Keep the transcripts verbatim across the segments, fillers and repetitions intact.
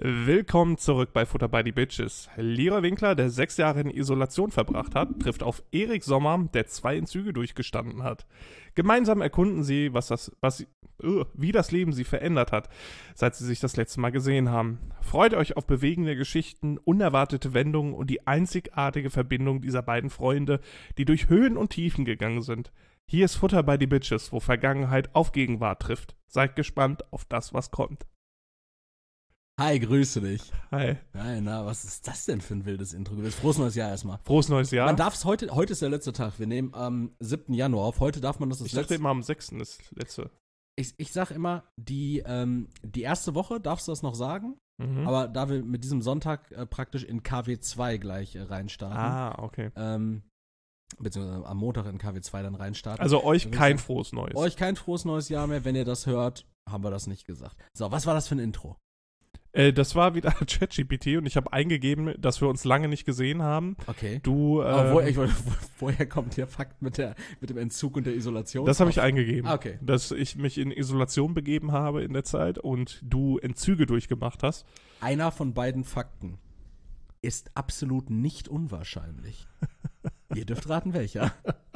Willkommen zurück bei Futter by the Bitches. Leroy Winkler, der sechs Jahre in Isolation verbracht hat, trifft auf Erik Sommer, der zwei Entzüge durchgestanden hat. Gemeinsam erkunden sie, was das, was, uh, wie das Leben sie verändert hat, seit sie sich das letzte Mal gesehen haben. Freut euch auf bewegende Geschichten, unerwartete Wendungen und die einzigartige Verbindung dieser beiden Freunde, die durch Höhen und Tiefen gegangen sind. Hier ist Futter by the Bitches, wo Vergangenheit auf Gegenwart trifft. Seid gespannt auf das, was kommt. Hi, grüße dich. Hi. Hi, na, was ist das denn für ein wildes Intro gewesen? Frohes neues Jahr erstmal. Frohes neues Jahr. Man darf es heute, heute ist der letzte Tag. Wir nehmen am siebten Januar auf. Heute darf man das das Ich dachte immer am sechsten ist das letzte. Ich, ich sag immer, die, ähm, die erste Woche darfst du das noch sagen, mhm. aber da wir mit diesem Sonntag äh, praktisch in K W zwei gleich äh, reinstarten. Ah, okay. Ähm, beziehungsweise am Montag in K W zwei dann reinstarten. Also euch kein frohes Neues. Euch kein frohes neues Jahr mehr. Wenn ihr das hört, haben wir das nicht gesagt. So, was war das für ein Intro? Äh, das war wieder ChatGPT und ich habe eingegeben, dass wir uns lange nicht gesehen haben. Okay. Du, äh, Aber wo, ich, wo, woher kommt der Fakt mit, der, mit dem Entzug und der Isolation? Das habe ich eingegeben. Ah, okay. Dass ich mich in Isolation begeben habe in der Zeit und du Entzüge durchgemacht hast. Einer von beiden Fakten ist absolut nicht unwahrscheinlich. Ihr dürft raten, welcher.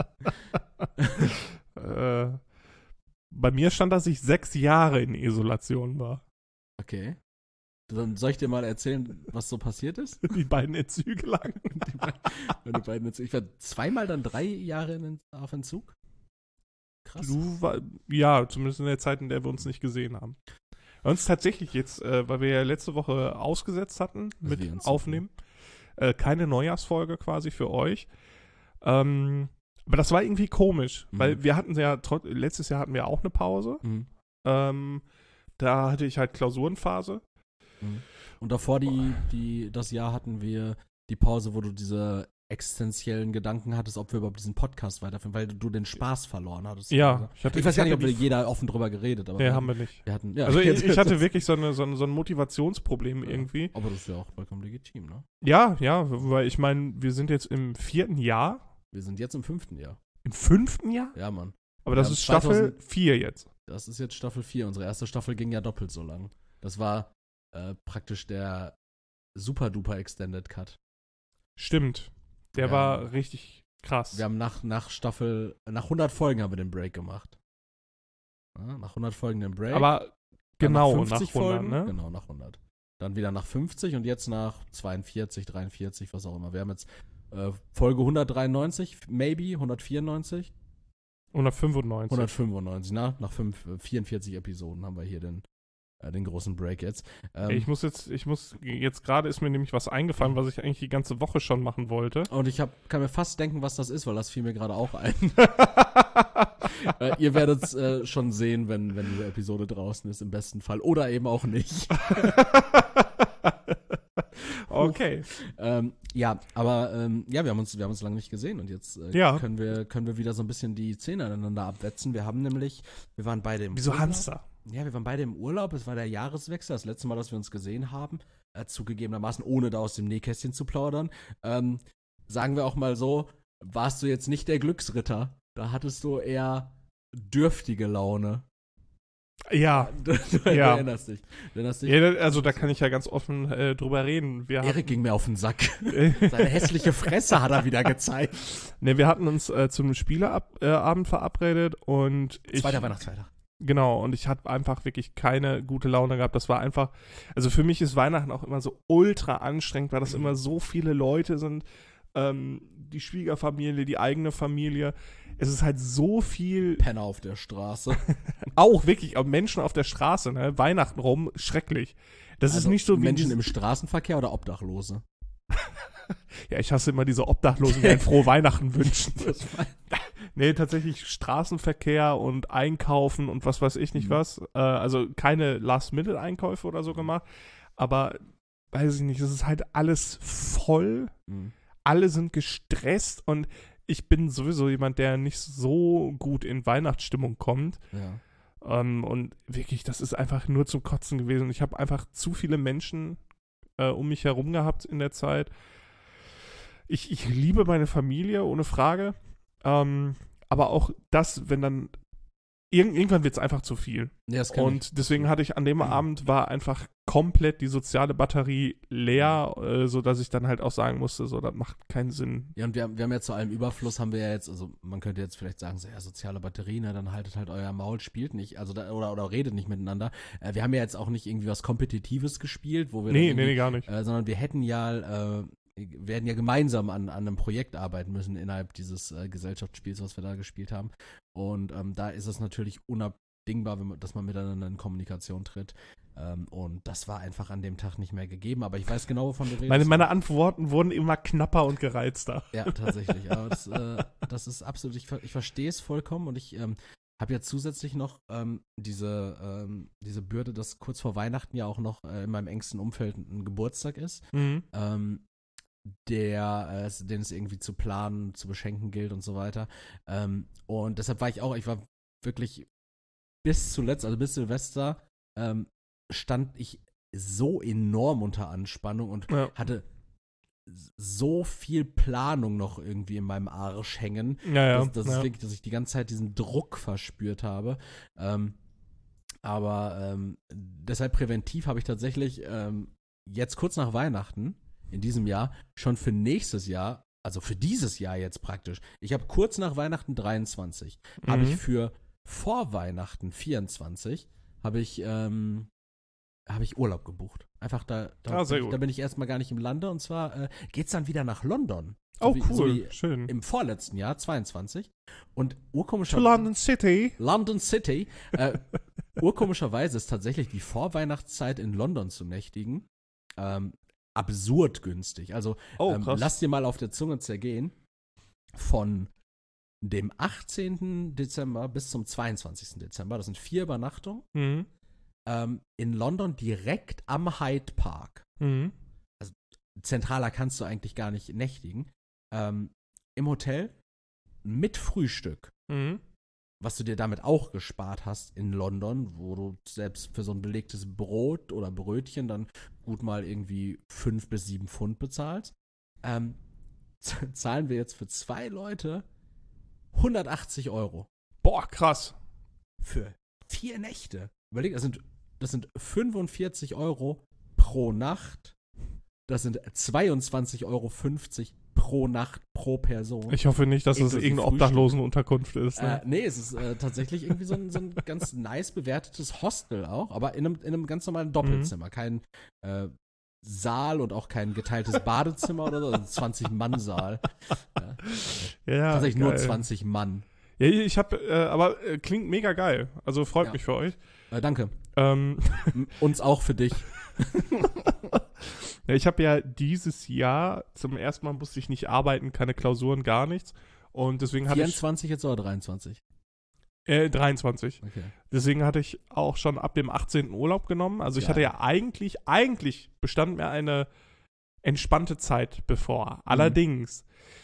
äh, bei mir stand, dass ich sechs Jahre in Isolation war. Okay. Dann soll ich dir mal erzählen, was so passiert ist? Die beiden Entzüge lang. die, be die beiden Entzüge. Ich war zweimal dann drei Jahre in, auf Entzug. Krass. Du war, ja, zumindest in der Zeit, in der wir uns nicht gesehen haben. Bei uns tatsächlich jetzt, äh, weil wir ja letzte Woche ausgesetzt hatten mit Aufnehmen, äh, keine Neujahrsfolge quasi für euch. Ähm, aber das war irgendwie komisch, mhm. weil wir hatten ja, letztes Jahr hatten wir auch eine Pause. Mhm. Ähm, da hatte ich halt Klausurenphase. Und davor die, die, das Jahr hatten wir die Pause, wo du diese existenziellen Gedanken hattest, ob wir überhaupt diesen Podcast weiterführen, weil du den Spaß verloren hattest. Ja. Ich, hatte, ich weiß ich gar nicht, ob wir jeder offen drüber geredet haben. Nee, haben wir nicht. Wir hatten, ja. Also ich, ich hatte wirklich so, eine, so, ein, so ein Motivationsproblem ja. irgendwie. Aber das ist ja auch vollkommen legitim, ne? Ja, ja, weil ich meine, wir sind jetzt im vierten Jahr. Wir sind jetzt im fünften Jahr. Im fünften Jahr? Ja, Mann. Aber das ist Staffel vier jetzt. Das ist jetzt Staffel vier. Unsere erste Staffel ging ja doppelt so lang. Das war Äh, praktisch der super-duper Extended Cut. Stimmt. Der ja, war richtig krass. Wir haben nach, nach Staffel, nach hundert Folgen haben wir den Break gemacht. Ja, nach hundert Folgen den Break. Aber genau nach, nach hundert, Folgen, ne? Genau, nach hundert. Dann wieder nach fünfzig und jetzt nach zweiundvierzig, dreiundvierzig, was auch immer. Wir haben jetzt äh, Folge hundertdreiundneunzig, maybe, hundertvierundneunzig. hundertfünfundneunzig. hundertfünfundneunzig, na? Nach fünf, vierundvierzig Episoden haben wir hier den den großen Break jetzt. Ähm, ich muss jetzt, ich muss, jetzt gerade ist mir nämlich was eingefallen, was ich eigentlich die ganze Woche schon machen wollte. Und ich hab, kann mir fast denken, was das ist, weil das fiel mir gerade auch ein. äh, ihr werdet es äh, schon sehen, wenn, wenn diese Episode draußen ist, im besten Fall. Oder eben auch nicht. Okay. ähm, ja, aber ähm, ja, wir haben uns, wir haben uns lange nicht gesehen und jetzt äh, ja. können wir, können wir wieder so ein bisschen die Zähne aneinander abwetzen. Wir haben nämlich, wir waren beide im Wieso Urlaub. Hamster? Ja, wir waren beide im Urlaub. Es war der Jahreswechsel, das letzte Mal, dass wir uns gesehen haben. Äh, zugegebenermaßen, ohne da aus dem Nähkästchen zu plaudern. Ähm, sagen wir auch mal so, warst du jetzt nicht der Glücksritter. Da hattest du eher dürftige Laune. Ja. Du, du ja. erinnerst dich. Du erinnerst dich? Ja, also da kann ich ja ganz offen äh, drüber reden. Wir Erik hatten, ging mir auf den Sack. Seine hässliche Fresse hat er wieder gezeigt. Ne, wir hatten uns äh, zum Spieleabend äh, verabredet und ich... Zweiter Weihnachtsfeiertag. Genau, und ich hatte einfach wirklich keine gute Laune gehabt. Das war einfach, also für mich ist Weihnachten auch immer so ultra anstrengend, weil das immer so viele Leute sind. Ähm, die Schwiegerfamilie, die eigene Familie. Es ist halt so viel. Penner auf der Straße. Auch wirklich, auch Menschen auf der Straße, ne? Weihnachten rum, schrecklich. Das also ist nicht so wie. Menschen im Straßenverkehr oder Obdachlose? Ja, ich hasse immer diese Obdachlosen, die ein frohe Weihnachten wünschen. Nee, tatsächlich Straßenverkehr und Einkaufen und was weiß ich nicht mhm. was. Äh, also keine Last-Minute-Einkäufe oder so gemacht. Aber, weiß ich nicht, es ist halt alles voll. Mhm. Alle sind gestresst und ich bin sowieso jemand, der nicht so gut in Weihnachtsstimmung kommt. Ja. Ähm, und wirklich, das ist einfach nur zum Kotzen gewesen. Ich habe einfach zu viele Menschen äh, um mich herum gehabt in der Zeit. Ich, ich liebe meine Familie, ohne Frage. Ähm, aber auch das, wenn dann irg- irgendwann wird es einfach zu viel. Ja, das kann ich. Und deswegen hatte ich an dem Abend war einfach komplett die soziale Batterie leer, äh, sodass ich dann halt auch sagen musste, so, das macht keinen Sinn. Ja, und wir, haben- wir haben ja zu allem Überfluss, haben wir ja jetzt, also man könnte jetzt vielleicht sagen, so, ja, soziale Batterie, ne, dann haltet halt euer Maul, spielt nicht, also da, oder, oder redet nicht miteinander. Äh, wir haben ja jetzt auch nicht irgendwie was Kompetitives gespielt, wo wir Nee, dann nee, irgendwie- nee, gar nicht. Äh, sondern wir hätten ja, äh, wir hätten ja gemeinsam an, an einem Projekt arbeiten müssen innerhalb dieses äh, Gesellschaftsspiels, was wir da gespielt haben. Und ähm, da ist es natürlich unabdingbar, wenn man, dass man miteinander in Kommunikation tritt. Ähm, und das war einfach an dem Tag nicht mehr gegeben. Aber ich weiß genau, wovon du redest. Meine, meine Antworten wurden immer knapper und gereizter. Ja, tatsächlich. Aber das, äh, das ist absolut, ich, ver- ich verstehe es vollkommen und ich ähm, habe ja zusätzlich noch ähm, diese, ähm, diese Bürde, dass kurz vor Weihnachten ja auch noch äh, in meinem engsten Umfeld ein Geburtstag ist. Mhm. Ähm, der, äh, es- den es irgendwie zu planen, zu beschenken gilt und so weiter. Ähm, und deshalb war ich auch, ich war wirklich bis zuletzt, also bis Silvester, ähm, stand ich so enorm unter Anspannung und Ja. hatte s- so viel Planung noch irgendwie in meinem Arsch hängen, Ja, ja. dass, dass, ja. es wirklich, dass ich die ganze Zeit diesen Druck verspürt habe. Ähm, aber ähm, deshalb präventiv habe ich tatsächlich ähm, jetzt kurz nach Weihnachten in diesem Jahr schon für nächstes Jahr, also für dieses Jahr jetzt praktisch, ich habe kurz nach Weihnachten dreiundzwanzig, habe Mhm. ich für vor Weihnachten vierundzwanzig, habe ich, ähm, habe ich Urlaub gebucht. Einfach da, da, Ah, sehr bin, ich, gut. da bin ich erstmal gar nicht im Lande und zwar äh, geht's dann wieder nach London. Oh, wie, cool. So wie Schön. im vorletzten Jahr, zweiundzwanzig. Und urkomischer To London City. London City. Äh, urkomischerweise ist tatsächlich die Vorweihnachtszeit in London zu nächtigen ähm, absurd günstig. Also Oh, ähm, krass. lass dir mal auf der Zunge zergehen. Von dem achtzehnten Dezember bis zum zweiundzwanzigsten Dezember, das sind vier Übernachtungen, Mhm. ähm, in London direkt am Hyde Park. Mhm. Zentraler kannst du eigentlich gar nicht nächtigen. Ähm, Im Hotel mit Frühstück. Mhm. Was du dir damit auch gespart hast in London, wo du selbst für so ein belegtes Brot oder Brötchen dann gut mal irgendwie fünf bis sieben Pfund bezahlst, ähm, z- zahlen wir jetzt für zwei Leute hundertachtzig Euro Boah, krass. für vier Nächte. Überleg, das sind, das sind fünfundvierzig Euro pro Nacht. Das sind zweiundzwanzig Euro fünfzig pro Nacht pro Person. Ich hoffe nicht, dass es Inklusive irgendeine Frühstück. Obdachlosenunterkunft ist. Äh, Ne? nee, es ist äh, tatsächlich irgendwie so ein, so ein ganz nice bewertetes Hostel auch, aber in einem, in einem ganz normalen Doppelzimmer. Kein äh, Saal und auch kein geteiltes Badezimmer oder so, also zwanzig-Mann-Saal. Ja. Ja, Tatsächlich nur geil. zwanzig Mann. Ja, ich habe, äh, aber äh, klingt mega geil. Also freut Ja. mich für euch. Äh, danke. Ähm, M- Uns auch für dich. ja, ich habe ja dieses Jahr zum ersten Mal musste ich nicht arbeiten, keine Klausuren, gar nichts. Und deswegen hatte vierundzwanzig jetzt oder dreiundzwanzig? ich äh, dreiundzwanzig. Okay. Deswegen hatte ich auch schon ab dem achtzehnten Urlaub genommen. Also ich Geil. hatte ja eigentlich, eigentlich bestand mir eine entspannte Zeit bevor. Allerdings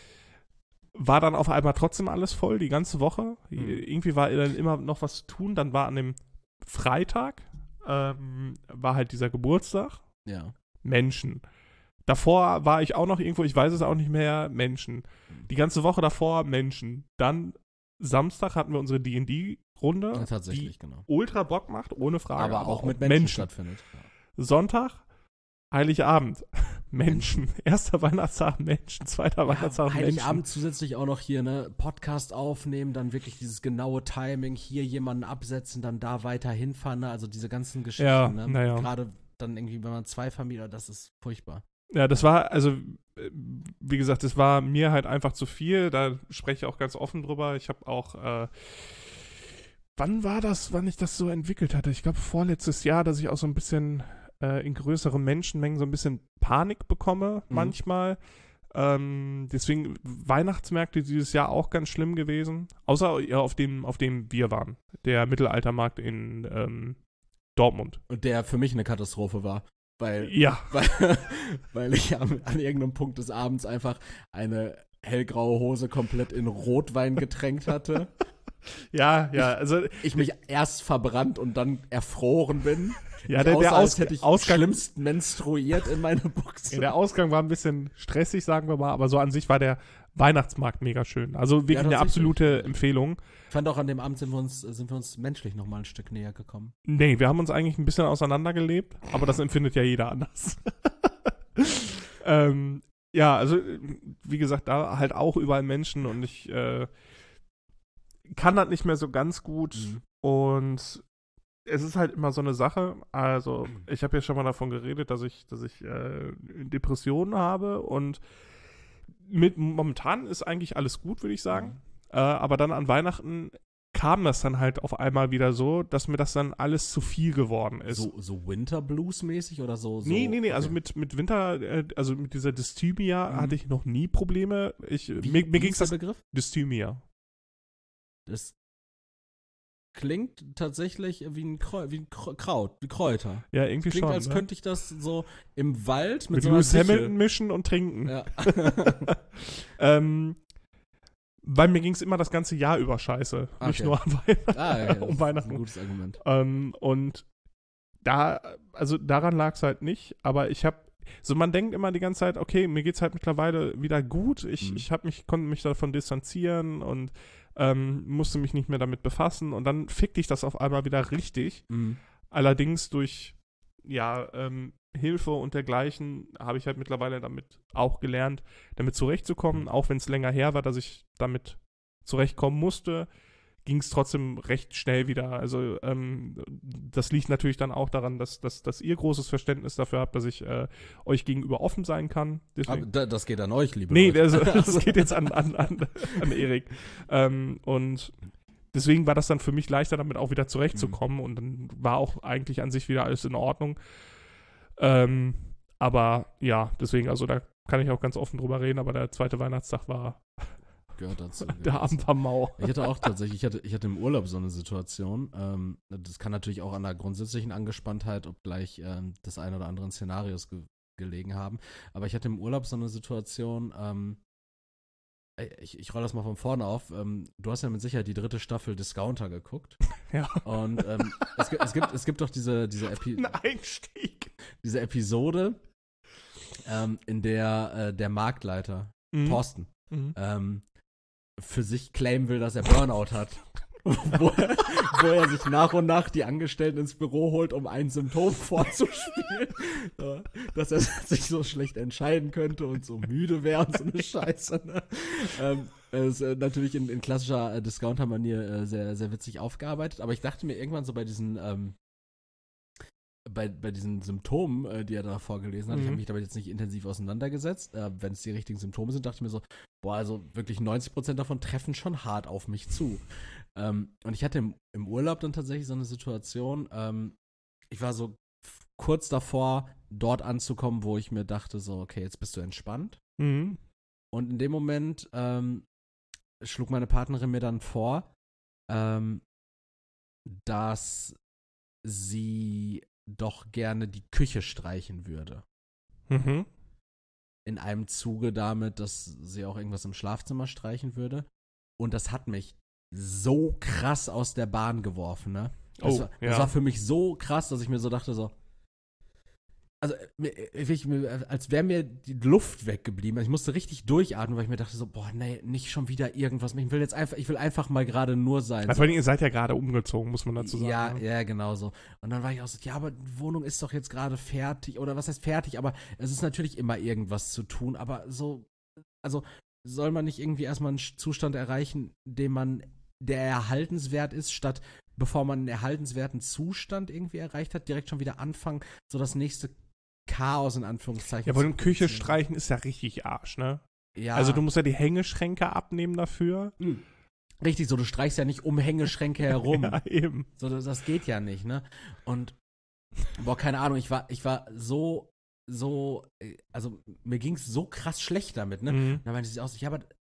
war dann auf einmal trotzdem alles voll, die ganze Woche. Mhm. Irgendwie war dann immer noch was zu tun. Dann war an dem Freitag, ähm, war halt dieser Geburtstag. Ja. Menschen. Davor war ich auch noch irgendwo, ich weiß es auch nicht mehr, Menschen. Die ganze Woche davor Menschen. Dann Samstag hatten wir unsere D und D-Runde, Ja, tatsächlich, die genau. ultra Bock macht, ohne Frage. Aber auch mit Menschen, stattfindet. Ja. Sonntag, Heiligabend, Menschen. Erster Weihnachtstag, Menschen. Zweiter Weihnachtstag, Ja, Menschen. Heiligabend zusätzlich auch noch hier, ne, Podcast aufnehmen, dann wirklich dieses genaue Timing, hier jemanden absetzen, dann da weiter hinfahren, ne, also diese ganzen Geschichten, Ja, ne, na ja. gerade dann irgendwie, wenn man zwei Familien, das ist furchtbar. Ja, das war, also, äh, wie gesagt, das war mir halt einfach zu viel. Da spreche ich auch ganz offen drüber. Ich habe auch, äh, wann war das, wann ich das so entwickelt hatte? Ich glaube, vorletztes Jahr, dass ich auch so ein bisschen äh, in größeren Menschenmengen so ein bisschen Panik bekomme, Mhm. manchmal. Ähm, deswegen Weihnachtsmärkte dieses Jahr auch ganz schlimm gewesen. Außer ja, auf dem, auf dem wir waren. Der Mittelaltermarkt in ähm, Dortmund. Und der für mich eine Katastrophe war, weil, Ja. weil, weil ich an, an irgendeinem Punkt des Abends einfach eine hellgraue Hose komplett in Rotwein getränkt hatte Ja, ja, also Ich mich erst verbrannt und dann erfroren bin. ja, Ich der, der aussah, als Aus hätte ich Ausgang, schlimmst menstruiert in meine Buchse. ja, der Ausgang war ein bisschen stressig, sagen wir mal, aber so an sich war der Weihnachtsmarkt mega schön. Also wirklich Ja, eine tatsächlich. absolute Empfehlung. Ich fand auch, an dem Abend sind wir uns, sind wir uns menschlich noch mal ein Stück näher gekommen. Nee, wir haben uns eigentlich ein bisschen auseinandergelebt, aber das empfindet ja jeder anders. ähm, ja, also wie gesagt, da halt auch überall Menschen und ich äh, kann das nicht mehr so ganz gut Mhm. und es ist halt immer so eine Sache. Also ich habe ja schon mal davon geredet, dass ich, dass ich äh, Depressionen habe und mit momentan ist eigentlich alles gut, würde ich sagen. Äh, aber dann an Weihnachten kam das dann halt auf einmal wieder so, dass mir das dann alles zu viel geworden ist. So, so Winter Blues mäßig oder so? so nee, nee, nee, okay. also mit, mit Winter, äh, also mit dieser Dysthymia Mhm. hatte ich noch nie Probleme. Ich, Wie, mir mir wie ging ist es der das Begriff? Dysthymia. Das klingt tatsächlich wie ein, Krau wie ein Kr- Kraut, wie Kräuter. Ja, irgendwie Klingt, schon. als ne? könnte ich das so im Wald mit, mit so einer Lewis Sichel- Hamilton mischen und trinken. Ja. ähm, weil mir ging es immer das ganze Jahr über scheiße. Nicht Okay. nur an Weihnachten. Ah, ja, das um ist Weihnachten. ein gutes Argument. Ähm, und da, also daran lag es halt nicht, aber ich habe, so man denkt immer die ganze Zeit, okay, mir geht's halt mittlerweile wieder gut, ich, Mhm. ich habe mich, konnte mich davon distanzieren und ähm, musste mich nicht mehr damit befassen und dann fick dich das auf einmal wieder richtig. Mhm. Allerdings durch, ja, ähm, Hilfe und dergleichen habe ich halt mittlerweile damit auch gelernt, damit zurechtzukommen, auch wenn es länger her war, dass ich damit zurechtkommen musste, ging es trotzdem recht schnell wieder. Also ähm, das liegt natürlich dann auch daran, dass, dass, dass ihr großes Verständnis dafür habt, dass ich äh, euch gegenüber offen sein kann. Aber Deswegen, da, das geht an euch, liebe nee, Leute. also, das geht jetzt an, an, an, an Erik. Ähm, und deswegen war das dann für mich leichter, damit auch wieder zurechtzukommen. Und dann war auch eigentlich an sich wieder alles in Ordnung. Ähm, aber ja, deswegen, also da kann ich auch ganz offen drüber reden, aber der zweite Weihnachtstag war, Gehört dazu. gehört der dazu. Abend war mau. Ich hatte auch tatsächlich, ich hatte, ich hatte im Urlaub so eine Situation. Ähm, das kann natürlich auch an der grundsätzlichen Angespanntheit, obgleich ähm, des ein oder anderen Szenarios ge gelegen haben. Aber ich hatte im Urlaub so eine Situation, ähm, ich, ich rolle das mal von vorne auf. Ähm, du hast ja mit Sicherheit die dritte Staffel Discounter geguckt. Ja. Und ähm, es, gibt, es, gibt, es gibt doch diese, diese, Epi Ein Einstieg. diese Episode, ähm, in der äh, der Marktleiter, Mhm. Thorsten, Mhm. ähm, für sich claimen will, dass er Burnout hat. wo, er, wo er sich nach und nach die Angestellten ins Büro holt, um ein Symptom vorzuspielen. Ja, dass er sich so schlecht entscheiden könnte und so müde wäre und so eine Scheiße. Ne? Ähm, ist äh, natürlich in, in klassischer äh, Discounter-Manier äh, sehr, sehr witzig aufgearbeitet. Aber ich dachte mir irgendwann so bei diesen ähm, Bei, bei diesen Symptomen, äh, die er da vorgelesen hat, Mhm. ich habe mich damit jetzt nicht intensiv auseinandergesetzt. Äh, Wenn es die richtigen Symptome sind, dachte ich mir so, boah, also wirklich neunzig Prozent davon treffen schon hart auf mich zu. Ähm, und ich hatte im, im Urlaub dann tatsächlich so eine Situation, ähm, ich war so f- kurz davor, dort anzukommen, wo ich mir dachte, so, okay, jetzt bist du entspannt. Mhm. Und in dem Moment ähm, schlug meine Partnerin mir dann vor, ähm, dass sie doch gerne die Küche streichen würde. Mhm. In einem Zuge damit, dass sie auch irgendwas im Schlafzimmer streichen würde. Und das hat mich so krass aus der Bahn geworfen, ne? Das, Oh, war, ja. das war für mich so krass, dass ich mir so dachte, so. Also, mir- ich, mir- als wäre mir die Luft weggeblieben. Ich musste richtig durchatmen, weil ich mir dachte, so, boah, nee, nicht schon wieder irgendwas. Ich will jetzt einfach, ich will einfach mal gerade nur sein. Also, vor allem, ihr seid ja gerade umgezogen, muss man dazu sagen. Ja, ne? ja, genau so. Und dann war ich auch so, ja, aber die Wohnung ist doch jetzt gerade fertig. Oder was heißt fertig? Aber es ist natürlich immer irgendwas zu tun. Aber so, also soll man nicht irgendwie erstmal einen Zustand erreichen, den man, der erhaltenswert ist, statt bevor man einen erhaltenswerten Zustand irgendwie erreicht hat, direkt schon wieder anfangen, so das nächste Chaos in Anführungszeichen. Ja, aber zu eine Küche produzieren. streichen ist ja richtig Arsch, ne? Ja. Also, du musst ja die Hängeschränke abnehmen dafür. Mhm. Richtig, so, du streichst ja nicht um Hängeschränke herum. Ja, eben. So, das, das geht ja nicht, ne? Und, boah, keine Ahnung, ich war, ich war so, so, äh, also mir ging es so krass schlecht damit, ne? Mhm. Und dann meinte sie auch so, ja, aber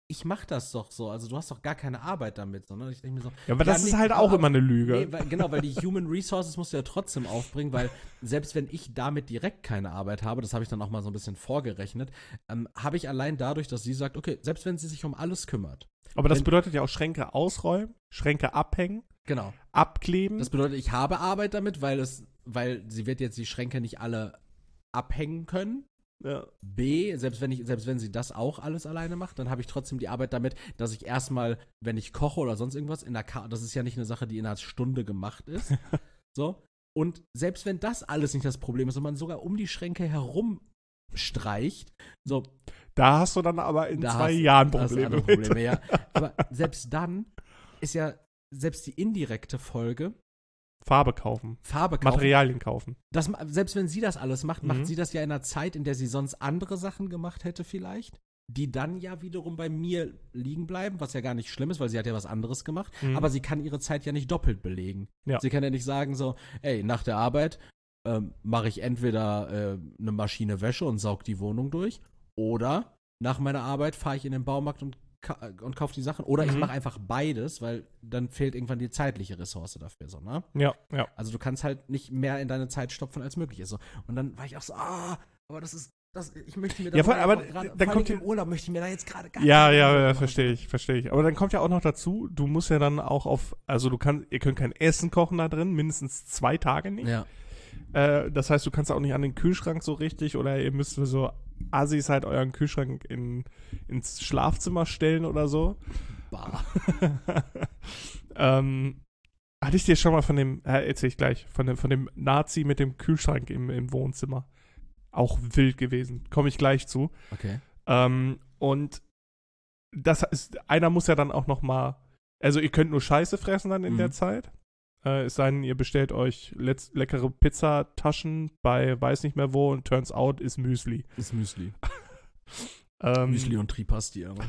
ich mach das doch so, also du hast doch gar keine Arbeit damit, sondern ich denke mir so. Ja, aber das nee, ist halt auch aber, immer eine Lüge. Nee, weil, genau, weil die Human Resources musst du ja trotzdem aufbringen, weil selbst wenn ich damit direkt keine Arbeit habe, das habe ich dann auch mal so ein bisschen vorgerechnet, ähm, habe ich allein dadurch, dass sie sagt, okay, selbst wenn sie sich um alles kümmert. Aber das wenn, bedeutet ja auch Schränke ausräumen, Schränke abhängen, genau. abkleben. Das bedeutet, ich habe Arbeit damit, weil es, weil sie wird jetzt die Schränke nicht alle abhängen können. Ja. B, selbst wenn ich, selbst wenn sie das auch alles alleine macht, dann habe ich trotzdem die Arbeit damit, dass ich erstmal, wenn ich koche oder sonst irgendwas, in der Ka- das ist ja nicht eine Sache, die in einer Stunde gemacht ist. So. Und selbst wenn das alles nicht das Problem ist und man sogar um die Schränke herum streicht, so. Da hast du dann aber in da zwei hast, Jahren da hast du Probleme. andere Probleme, ja. Aber selbst dann ist ja selbst die indirekte Folge Farbe kaufen. Farbe kaufen. Materialien kaufen. Das, selbst wenn sie das alles macht, Mhm. macht sie das ja in einer Zeit, in der sie sonst andere Sachen gemacht hätte vielleicht, die dann ja wiederum bei mir liegen bleiben, was ja gar nicht schlimm ist, weil sie hat ja was anderes gemacht, Mhm. aber sie kann ihre Zeit ja nicht doppelt belegen. Ja. Sie kann ja nicht sagen so, ey, nach der Arbeit ähm, mache ich entweder äh, eine Maschine Wäsche und saug die Wohnung durch oder nach meiner Arbeit fahre ich in den Baumarkt und und kaufe die Sachen. Oder ich Mhm. mache einfach beides, weil dann fehlt irgendwann die zeitliche Ressource dafür. So, ne? Ja, ja. Also du kannst halt nicht mehr in deine Zeit stopfen, als möglich ist. So. Und dann war ich auch so, ah, aber das ist, das, ich möchte mir da Ja, vor- aber grade, dann vor kommt allem die- im Urlaub möchte ich mir da jetzt gerade gar Ja, keine ja, Gedanken ja, machen. verstehe ich, verstehe ich. Aber dann kommt ja auch noch dazu, du musst ja dann auch auf, also du kannst, ihr könnt kein Essen kochen da drin, mindestens zwei Tage nicht. Ja. Äh, das heißt, du kannst auch nicht an den Kühlschrank so richtig oder ihr müsst für so Assis halt euren Kühlschrank in, ins Schlafzimmer stellen oder so. Bah. ähm, hatte ich dir schon mal von dem, äh, erzähl ich gleich, von dem, von dem Nazi mit dem Kühlschrank im, im Wohnzimmer. Auch wild gewesen. Komme ich gleich zu. Okay. Ähm, und das ist, einer muss ja dann auch noch mal, also ihr könnt nur Scheiße fressen dann in Mhm. der Zeit. Äh, es sei denn, ihr bestellt euch letz- leckere Pizzataschen bei weiß nicht mehr wo und turns out ist Müsli. Ist Müsli. Ähm, Müsli und Tripasti, aber.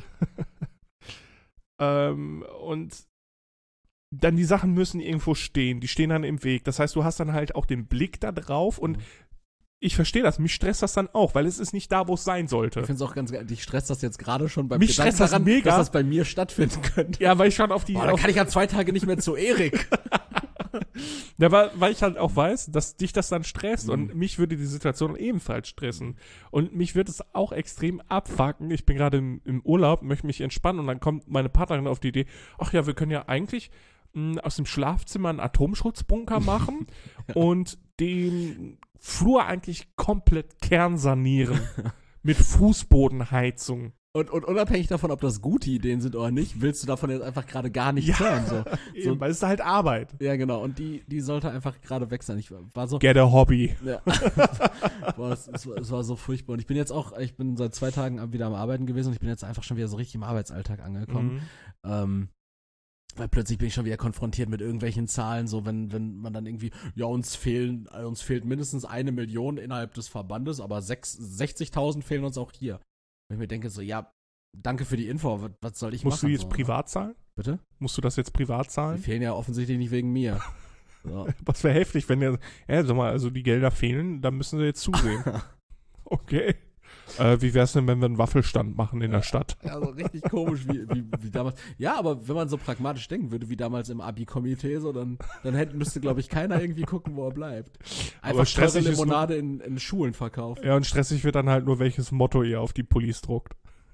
ähm, und dann die Sachen müssen irgendwo stehen, die stehen dann im Weg. Das heißt, du hast dann halt auch den Blick da drauf und Mhm. ich verstehe das, mich stresst das dann auch, weil es ist nicht da, wo es sein sollte. Ich finde es auch ganz geil, dich stresst das jetzt gerade schon beim Mich stresst das mega. dass das bei mir stattfinden könnte. Ja, weil ich schon auf die... Boah, dann auf, kann ich ja zwei Tage nicht mehr zu Erik. ja, weil, weil ich halt auch weiß, dass dich das dann stresst Mhm. und mich würde die Situation ebenfalls stressen. Und mich wird es auch extrem abfucken. Ich bin gerade im, im Urlaub, möchte mich entspannen und dann kommt meine Partnerin auf die Idee, ach ja, wir können ja eigentlich mh, aus dem Schlafzimmer einen Atomschutzbunker machen und den Flur eigentlich komplett kernsanieren mit Fußbodenheizung. Und, und unabhängig davon, ob das gute Ideen sind oder nicht, willst du davon jetzt einfach gerade gar nichts Ja. hören. So. Eben, So, weil es ist halt Arbeit. ja, genau. Und die, die sollte einfach gerade weg sein. Ich war so. Get a Hobby. Ja. Boah, es, es, war, es war so furchtbar. Und ich bin jetzt auch, ich bin seit zwei Tagen wieder am Arbeiten gewesen und ich bin jetzt einfach schon wieder so richtig im Arbeitsalltag angekommen. Mhm. Ähm, weil plötzlich bin ich schon wieder konfrontiert mit irgendwelchen Zahlen, so wenn, wenn man dann irgendwie, ja, uns fehlen, äh, uns fehlt mindestens eine Million innerhalb des Verbandes, aber sechs- sechzigtausend fehlen uns auch hier. Und ich mir denke so, ja, danke für die Info, was, was soll ich Musst machen? du jetzt so, privat zahlen? Bitte? Musst du das jetzt privat Die zahlen? fehlen ja offensichtlich nicht wegen mir. So. Was wäre heftig, wenn der, ja, sag mal, also die Gelder fehlen, dann müssen sie jetzt zusehen. Okay. Äh, wie wär's denn, wenn wir einen Waffelstand machen in der Stadt? Ja, so richtig komisch, wie, wie, wie damals. Ja, aber wenn man so pragmatisch denken würde, wie damals im Abi-Komitee, so, dann, dann hätte, müsste, glaube ich, keiner irgendwie gucken, wo er bleibt. Aber Einfach teure stressig ist Limonade in, in Schulen verkaufen. Ja, und stressig wird dann halt nur, welches Motto ihr auf die Pullis druckt.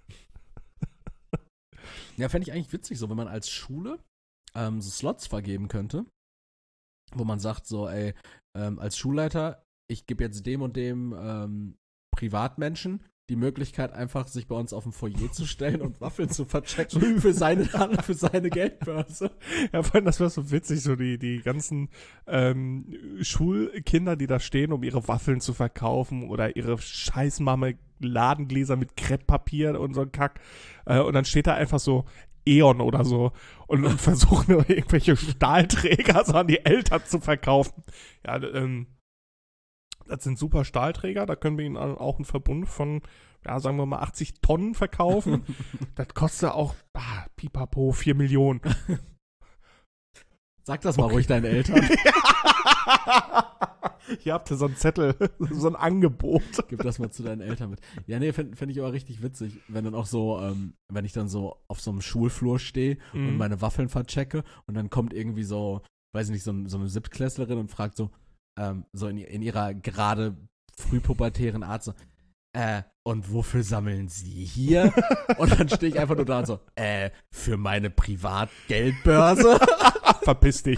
Ja, fände ich eigentlich witzig, so, wenn man als Schule ähm, so Slots vergeben könnte, wo man sagt, so, ey, ähm, als Schulleiter, ich gebe jetzt dem und dem ähm, Privatmenschen die Möglichkeit, einfach sich bei uns auf dem Foyer zu stellen und Waffeln zu verchecken für seine, für seine Geldbörse. Ja, vor allem, das wäre so witzig, so die, die ganzen ähm, Schulkinder, die da stehen, um ihre Waffeln zu verkaufen oder ihre scheißmamme Ladengläser mit Krepppapier und so ein Kack. Äh, und dann steht da einfach so E.ON oder so und, und versuchen irgendwelche Stahlträger so an die Eltern zu verkaufen. Ja, ähm, das sind super Stahlträger, da können wir ihnen auch einen Verbund von, ja, sagen wir mal achtzig Tonnen verkaufen. Das kostet auch, ah, pipapo, vier Millionen. Sag das mal Okay. ruhig deinen Eltern. Hier habt ihr so einen Zettel, so ein Angebot. Gib das mal zu deinen Eltern mit. Ja, nee, fände fänd ich aber richtig witzig, wenn dann auch so, ähm, wenn ich dann so auf so einem Schulflur stehe Mhm. und meine Waffeln verchecke und dann kommt irgendwie so, weiß ich nicht, so, ein- so eine Siebtklässlerin und fragt so, ähm, so in, in ihrer gerade frühpubertären Art so, äh, und wofür sammeln Sie hier? Und dann stehe ich einfach nur da und so, äh, für meine Privatgeldbörse? Verpiss dich.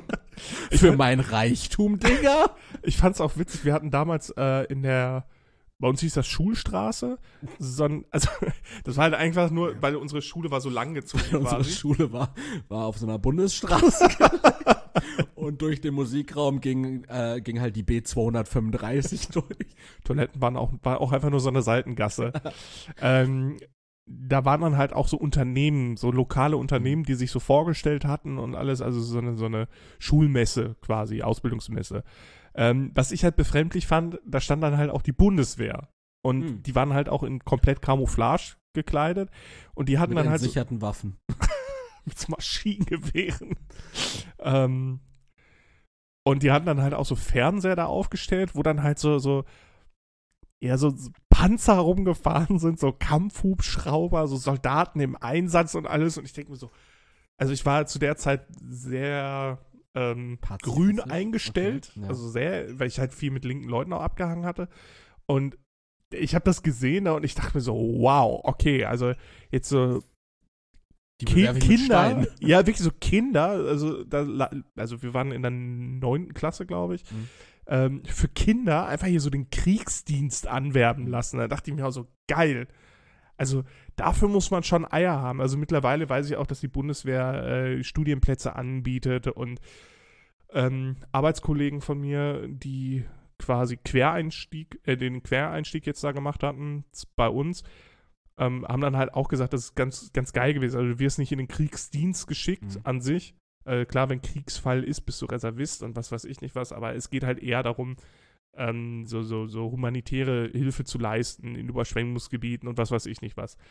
Für mein Reichtum, Digga? Ich fand's auch witzig, wir hatten damals äh, in der, bei uns hieß das Schulstraße, so ein, also das war halt einfach nur, weil unsere Schule war so langgezogen Unsere quasi. Schule war, war auf so einer Bundesstraße und durch den Musikraum ging, äh, ging halt die B zweihundertfünfunddreißig durch. Toiletten waren auch, war auch einfach nur so eine Seitengasse. ähm, da waren dann halt auch so Unternehmen, so lokale Unternehmen, die sich so vorgestellt hatten und alles, also so eine, so eine Schulmesse quasi, Ausbildungsmesse. Ähm, was ich halt befremdlich fand, da stand dann halt auch die Bundeswehr. Und Hm. die waren halt auch in komplett Camouflage gekleidet. Und die hatten Mit dann halt so, entsicherten Waffen. mit so Maschinengewehren. ähm, und die hatten dann halt auch so Fernseher da aufgestellt, wo dann halt so, so eher so Panzer rumgefahren sind, so Kampfhubschrauber, so Soldaten im Einsatz und alles. Und ich denke mir so, also ich war zu der Zeit sehr ähm, Pazifistisch? grün eingestellt, Okay, ja. also sehr, weil ich halt viel mit linken Leuten auch abgehangen hatte. Und ich habe das gesehen und ich dachte mir so, wow, okay, also jetzt so Die Ki bewerfe ich mit Kinder, Steinen. ja, wirklich so Kinder, also, da, la- also wir waren in der neunten Klasse, glaube ich, Mhm. ähm, für Kinder einfach hier so den Kriegsdienst anwerben lassen. Da dachte ich mir auch so, geil. Also dafür muss man schon Eier haben. Also mittlerweile weiß ich auch, dass die Bundeswehr äh, Studienplätze anbietet und ähm, Arbeitskollegen von mir, die quasi Quereinstieg, äh, den Quereinstieg jetzt da gemacht hatten, z- bei uns, ähm, haben dann halt auch gesagt, das ist ganz, ganz geil gewesen. Also du wirst nicht in den Kriegsdienst geschickt Mhm. an sich. Äh, klar, wenn Kriegsfall ist, bist du Reservist und was weiß ich nicht was, aber es geht halt eher darum, ähm, so, so, so humanitäre Hilfe zu leisten in Überschwemmungsgebieten und was weiß ich nicht was.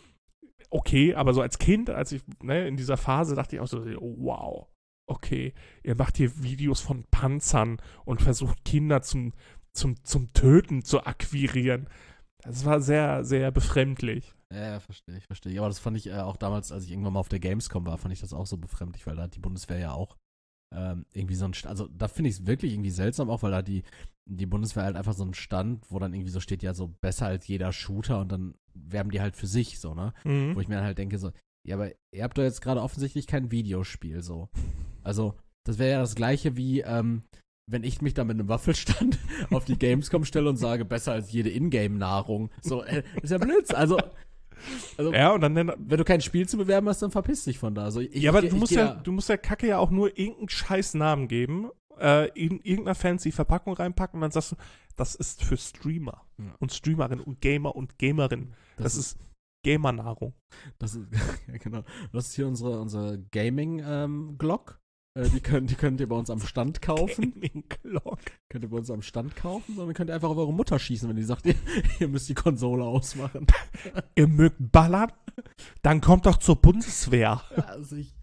Okay, aber so als Kind, als ich ne, in dieser Phase dachte ich auch so, oh, wow, okay, ihr macht hier Videos von Panzern und versucht Kinder zum, zum, zum Töten zu akquirieren. Das war sehr, sehr befremdlich. Ja, ja, verstehe ich, verstehe ich. Aber das fand ich äh, auch damals, als ich irgendwann mal auf der Gamescom war, fand ich das auch so befremdlich, weil da hat die Bundeswehr ja auch ähm, irgendwie so ein Stand, also da finde ich es wirklich irgendwie seltsam auch, weil da die, die Bundeswehr halt einfach so einen Stand, wo dann irgendwie so steht, ja, so besser als jeder Shooter und dann werben die halt für sich so, ne? Mhm. Wo ich mir dann halt denke so, ja, aber ihr habt doch jetzt gerade offensichtlich kein Videospiel so. Also, das wäre ja das gleiche wie, ähm, wenn ich mich da mit einem Waffelstand auf die Gamescom stelle und sage, besser als jede Ingame-Nahrung. So, äh, ist ja Blödsinn. Also, also Ja, und dann, dann wenn du kein Spiel zu bewerben hast, dann verpiss dich von da. Also, ich, ja, aber ich, du ich musst geh ja, du musst der Kacke ja auch nur irgendeinen scheiß Namen geben, äh, in irgendeiner fancy Verpackung reinpacken und dann sagst du, das ist für Streamer Ja. und Streamerin und Gamer und Gamerin. Das, ist Gamernahrung. Das ist, ja, genau. Das ist hier unsere, unsere Gaming-Glock. äh, die, könnt, die könnt ihr bei uns am Stand kaufen. Gaming Clock. Könnt ihr bei uns am Stand kaufen, sondern könnt ihr einfach auf eure Mutter schießen, wenn die sagt, ihr, ihr müsst die Konsole ausmachen. Ihr mögt ballern? Dann kommt doch zur Bundeswehr. Ja, also ich,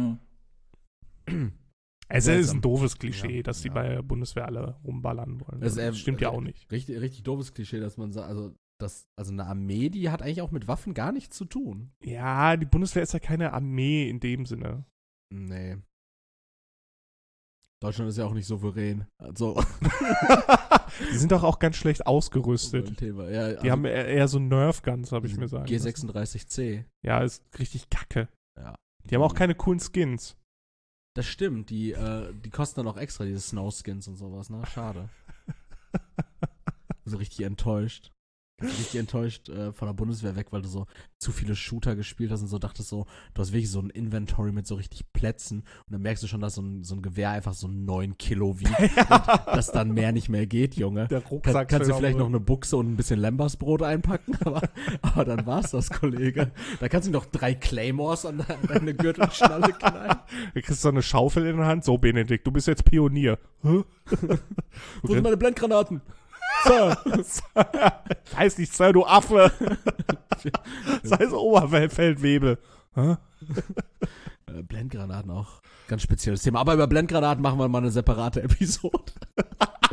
Es ist Seltsam. ein doofes Klischee, Ja, dass die ja. bei der Bundeswehr alle rumballern wollen. Das Das, ist, äh, stimmt ja äh, auch nicht. Richtig, richtig doofes Klischee, dass man sagt, also, das, also eine Armee, die hat eigentlich auch mit Waffen gar nichts zu tun. Ja, die Bundeswehr ist ja keine Armee in dem Sinne. Nee. Deutschland ist ja auch nicht souverän. Also, Die sind doch auch ganz schlecht so ausgerüstet. ein Thema. Ja, Die haben eher, eher so Nerf-Guns, habe ich mir sagen G lassen. sechsunddreißig C. Ja, ist richtig kacke. Ja. Die haben auch keine coolen Skins. Das stimmt, die, äh, die kosten dann auch extra, diese Snow-Skins und sowas, ne? Schade. So richtig enttäuscht. Richtig enttäuscht äh, von der Bundeswehr weg, weil du so zu viele Shooter gespielt hast und so dachtest so, du hast wirklich so ein Inventory mit so richtig Plätzen und dann merkst du schon, dass so ein, so ein Gewehr einfach so neun Kilo wiegt und dass dann mehr nicht mehr geht, Junge. Der Kann, Rucksack kannst du fällt vielleicht auch noch eine Buchse und ein bisschen Lambersbrot einpacken, aber, aber dann war's das, Kollege. Da kannst du noch drei Claymores an de- an deine Gürtelschnalle knallen. Du kriegst so eine Schaufel in der Hand. So, Benedikt, du bist jetzt Pionier. Hä? Wo sind meine Blendgranaten? Sir. Heißt nicht, Sir, du Affe. Sei so Oberfeldwebel. Hä? Äh, Blendgranaten auch. Ganz spezielles Thema. Aber über Blendgranaten machen wir mal eine separate Episode.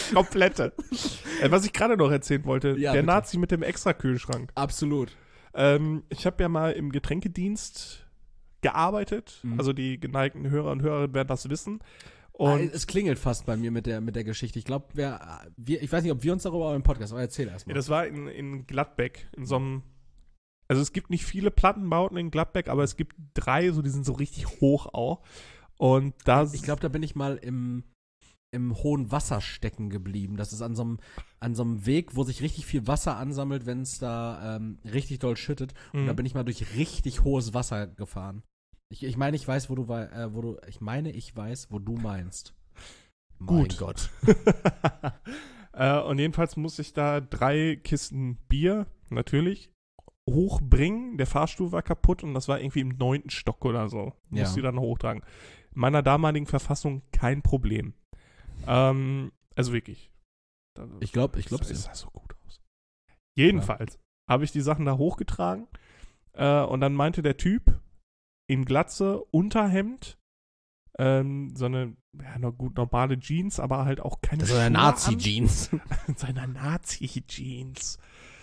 Komplette. Äh, was ich gerade noch erzählen wollte, Ja, der bitte. Nazi mit dem Extrakühlschrank. Absolut. Ähm, ich habe ja mal im Getränkedienst gearbeitet. Mhm. Also die geneigten Hörer und Hörerinnen werden das wissen. Ah, Und es klingelt fast bei mir mit der, mit der Geschichte. Ich glaube, wir, wir, ich weiß nicht, ob wir uns darüber im Podcast, aber erzähl erst ja, mal. das war in, in Gladbeck, in so einem. Also es gibt nicht viele Plattenbauten in Gladbeck, aber es gibt drei, so die sind so richtig hoch auch. Und da. Ich glaube, da bin ich mal im, im hohen Wasser stecken geblieben. Das ist an so einem, an so einem Weg, wo sich richtig viel Wasser ansammelt, wenn es da ähm, richtig doll schüttet. Und Mhm. da bin ich mal durch richtig hohes Wasser gefahren. Ich, ich meine, ich weiß, wo du, wei- äh, wo du, ich meine, ich weiß, wo du meinst. Gut. Mein Gott. äh, und jedenfalls muss ich da drei Kisten Bier, natürlich, hochbringen. Der Fahrstuhl war kaputt und das war irgendwie im neunten Stock oder so. Muss Ja. sie dann hochtragen. In meiner damaligen Verfassung kein Problem. Ähm, also wirklich. Da- Ich glaube, ich glaube das es. sah so gut aus. Jedenfalls habe ich die Sachen da hochgetragen äh, und dann meinte der Typ in Glatze, Unterhemd, ähm, so eine, ja, noch gut normale Jeans, aber halt auch keine Das ist eine Schuhe an. Nazi-Jeans. In seiner Nazi-Jeans.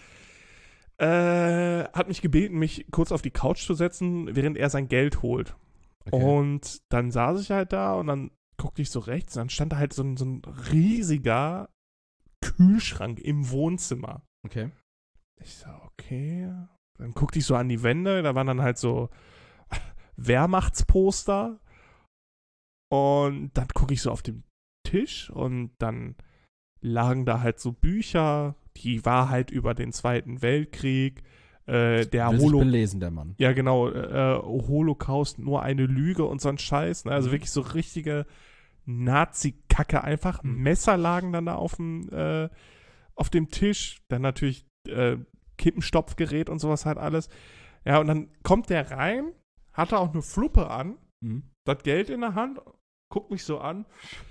Äh, hat mich gebeten, mich kurz auf die Couch zu setzen, während er sein Geld holt. Und dann saß ich halt da und dann guckte ich so rechts und dann stand da halt so ein, so ein riesiger Kühlschrank im Wohnzimmer. Okay. Ich so, okay. Dann guckte ich so an die Wände, da waren dann halt so Wehrmachtsposter. Und dann gucke ich so auf den Tisch und dann lagen da halt so Bücher, die Wahrheit über den Zweiten Weltkrieg, äh, der Will sich Holo belesen, der Mann. ja, genau, äh, Holocaust nur eine Lüge und so ein Scheiß, ne? Also Mhm. wirklich so richtige Nazi-Kacke einfach. Mhm. Messer lagen dann da auf dem, äh, auf dem Tisch, dann natürlich äh, Kippenstopfgerät und sowas halt alles. Ja, und dann kommt der rein, hatte auch eine Fluppe an, Mhm. das Geld in der Hand, guckt mich so an.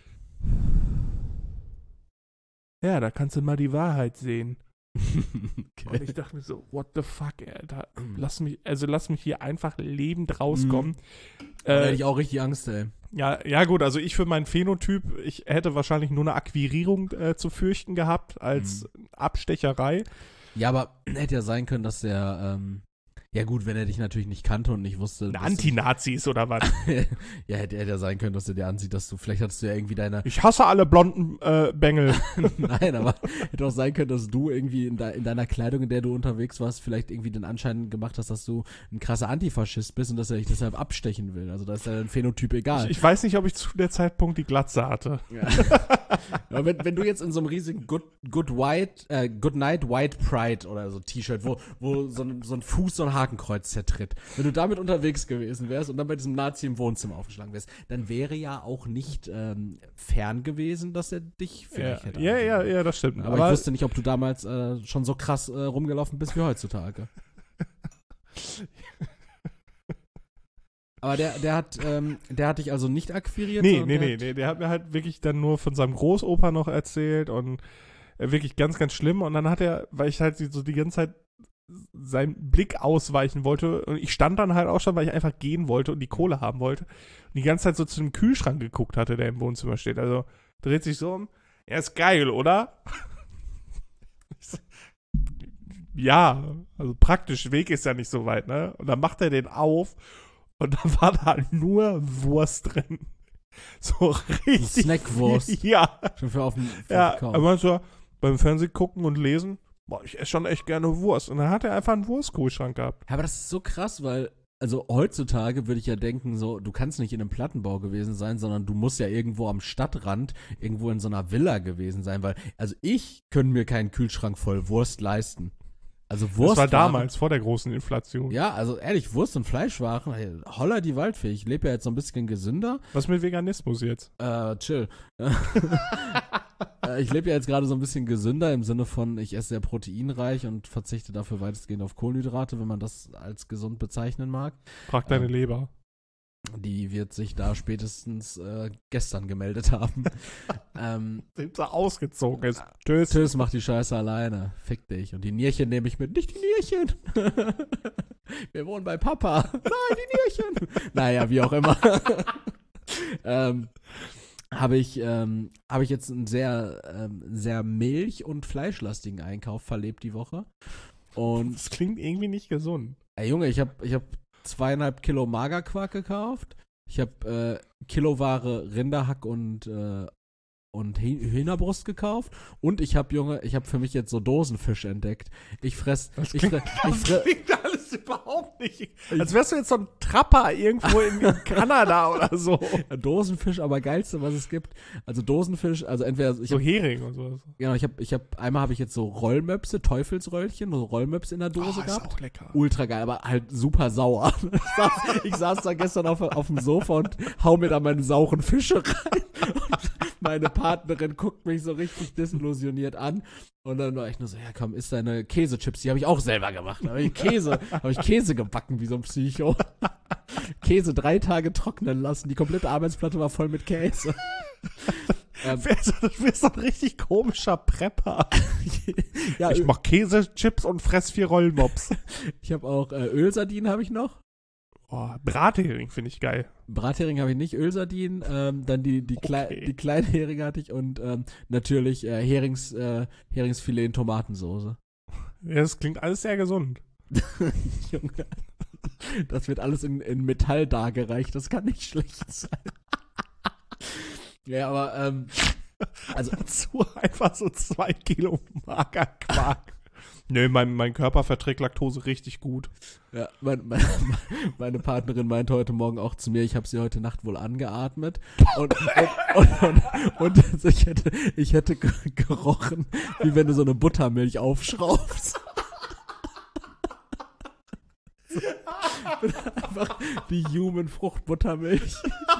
Ja, da kannst du mal die Wahrheit sehen. Und ich dachte mir so, what the fuck, Alter, lass mich, also lass mich hier einfach lebend rauskommen. Da hätte Äh, ich auch richtig Angst, ey. ja, ja gut, also ich für meinen Phänotyp, ich hätte wahrscheinlich nur eine Akquirierung äh, zu fürchten gehabt als Abstecherei. Ja, aber hätte ja sein können, dass der, ähm, ja gut, wenn er dich natürlich nicht kannte und nicht wusste. Ein dass Anti-Nazis oder was? du- ja, hätte, hätte ja sein können, dass er dir ansieht, dass du, vielleicht hattest du ja irgendwie deine, Ich hasse alle blonden äh, Bengel. nein, aber hätte auch sein können, dass du irgendwie in, de, in deiner Kleidung, in der du unterwegs warst, vielleicht irgendwie den Anschein gemacht hast, dass du ein krasser Antifaschist bist und dass er dich deshalb abstechen will. Also da ist ja dein Phänotyp egal. Ich, ich weiß nicht, ob ich zu der Zeitpunkt die Glatze hatte. Ja. Aber wenn, wenn du jetzt in so einem riesigen Good, Good White, äh, Good Night White Pride oder so T-Shirt, wo, wo so, ein, so ein Fuß so ein Hakenkreuz zertritt, wenn du damit unterwegs gewesen wärst und dann bei diesem Nazi im Wohnzimmer aufgeschlagen wärst, dann wäre ja auch nicht ähm, fern gewesen, dass er dich Ja, vielleicht hätte. ja, ja, angehen. ja, das stimmt. Aber, ich wusste nicht, ob du damals äh, schon so krass äh, rumgelaufen bist wie heutzutage. Aber der, der hat, ähm, der hat dich also nicht akquiriert? Nee, sondern nee, der nee, hat- nee, der hat mir halt wirklich dann nur von seinem Großopa noch erzählt und äh, wirklich ganz, ganz schlimm. Und dann hat er, weil ich halt so die ganze Zeit seinen Blick ausweichen wollte und ich stand dann halt auch schon, weil ich einfach gehen wollte und die Kohle haben wollte und die ganze Zeit so zu dem Kühlschrank geguckt hatte, der im Wohnzimmer steht. Also dreht sich so um. Er ist geil, oder? Ich so, ja, also praktisch, Weg ist ja nicht so weit, ne? Und dann macht er den auf und da war da nur Wurst drin. So richtig. Snackwurst. Ja. Schon für auf dem für Ja, auf den Kauf. aber so beim Fernsehen gucken und lesen, boah, ich esse schon echt gerne Wurst. Und dann hat er einfach einen Wurstkühlschrank gehabt. Ja, aber das ist so krass, weil, also heutzutage würde ich ja denken, so, du kannst nicht in einem Plattenbau gewesen sein, sondern du musst ja irgendwo am Stadtrand, irgendwo in so einer Villa gewesen sein, weil, also ich könnte mir keinen Kühlschrank voll Wurst leisten. Also Wurst. Das war damals, vor der großen Inflation. Ja, also ehrlich, Wurst und Fleischwaren, hey, holla die Waldfee. Ich lebe ja jetzt so ein bisschen gesünder. Was mit Veganismus jetzt? Äh, chill. Äh, ich lebe ja jetzt gerade so ein bisschen gesünder im Sinne von, ich esse sehr proteinreich und verzichte dafür weitestgehend auf Kohlenhydrate, wenn man das als gesund bezeichnen mag. Frag deine Ähm, Leber. Die wird sich da spätestens äh, gestern gemeldet haben. ähm, Sind so ausgezogen ist. Tschüss. Tschüss, mach die Scheiße alleine. Fick dich. Und die Nierchen nehme ich mit. Nicht die Nierchen. Wir wohnen bei Papa. Nein, die Nierchen. Naja, wie auch immer. ähm, habe ich, ähm, habe ich jetzt einen sehr, ähm, sehr milch- und fleischlastigen Einkauf verlebt die Woche. Und, Das klingt irgendwie nicht gesund. ey Junge, ich habe ich hab zweieinhalb Kilo Magerquark gekauft. Ich habe äh, Kiloware Rinderhack und, äh, und Hühnerbrust gekauft. Und ich habe, Junge, ich habe für mich jetzt so Dosenfisch entdeckt. Ich fress, Das ich klingt, fress, ich das fress, klingt alles überhaupt nicht. Als wärst du jetzt so ein Trapper irgendwo in Kanada oder so. Dosenfisch, aber geilste, was es gibt. Also Dosenfisch, also entweder ich So hab, Hering und sowas. genau, ich habe, ich habe einmal habe ich jetzt so Rollmöpse, Teufelsröllchen, so Rollmöpse in der Dose Oh, gehabt. ist auch lecker. Ultra geil, aber halt super sauer. Ich saß, ich saß da gestern auf, auf dem Sofa und hau mir da meine sauren Fische rein. Und meine Partnerin guckt mich so richtig desillusioniert an. Und dann war ich nur so, ja komm, isst deine Käsechips. Die habe ich auch selber gemacht. Da habe ich Käse, habe ich Käse gebacken wie so ein Psycho. Käse drei Tage trocknen lassen. Die komplette Arbeitsplatte war voll mit Käse. ähm, Du bist doch ein richtig komischer Prepper. ja, Ich mach Käse, Chips und fress vier Rollmops. ich habe auch äh, Ölsardinen habe ich noch. Oh, Brathering finde ich geil. Brathering habe ich nicht, Ölsardinen, ähm, dann die, die, Klei Okay. die kleinen Heringe hatte ich und ähm, natürlich äh, Herings, äh, Heringsfilet in Tomatensoße. Ja, das klingt alles sehr gesund. Junge, das wird alles in, in Metall dargereicht, das kann nicht schlecht sein. Ja, aber, ähm, also, Dazu einfach so zwei Kilo Magerquark. Nö, mein, mein Körper verträgt Laktose richtig gut. ja, mein, mein, meine Partnerin meinte heute Morgen auch zu mir, ich habe sie heute Nacht wohl angeatmet und, und, und, und, und ich hätte, ich hätte ge- gerochen, wie wenn du so eine Buttermilch aufschraubst. Einfach die Human Fruchtbuttermilch.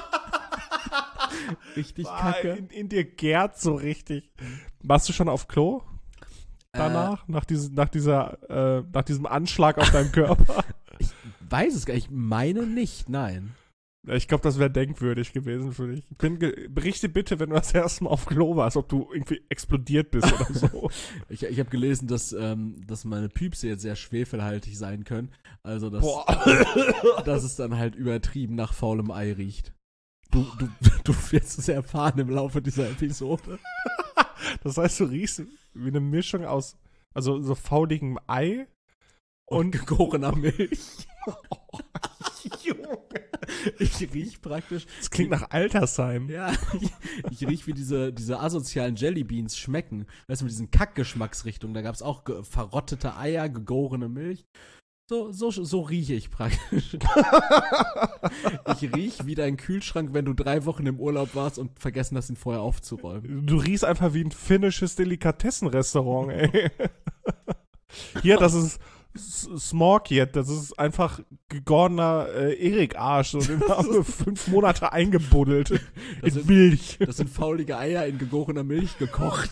Richtig kacke. In, in dir gärt so richtig. Warst du schon auf Klo? Danach? Äh, nach, diesem, nach, dieser, äh, nach diesem Anschlag auf deinem Körper? Ich weiß es gar nicht. Ich meine nicht, nein. Ich glaube, das wäre denkwürdig gewesen für dich. Bin berichte bitte, wenn du das erste Mal auf Klo warst, ob du irgendwie explodiert bist oder so. ich ich habe gelesen, dass, ähm, dass meine Püpse jetzt sehr schwefelhaltig sein können. Also, dass, Boah. dass es dann halt übertrieben nach faulem Ei riecht. Du, du, du wirst es erfahren im Laufe dieser Episode. Das heißt, du riechst wie eine Mischung aus, also so fauligem Ei Und, und gegorener Milch. Oh, Junge. Ich riech praktisch. Das klingt nach Altersheim. Ja, ich, ich riech wie diese, diese asozialen Jellybeans schmecken. Weißt du, mit diesen Kackgeschmacksrichtungen. Da gab es auch ge verrottete Eier, gegorene Milch. So, so, so rieche ich praktisch. Ich riech wie dein Kühlschrank, wenn du drei Wochen im Urlaub warst und vergessen hast, ihn vorher aufzuräumen. Du riechst einfach wie ein finnisches Delikatessenrestaurant, ey. Hier, das ist Smorkiet, das ist einfach gegorener äh, Erik-Arsch. Und den haben wir fünf Monate eingebuddelt Das in sind- Milch. Das sind faulige Eier in gegorener Milch gekocht.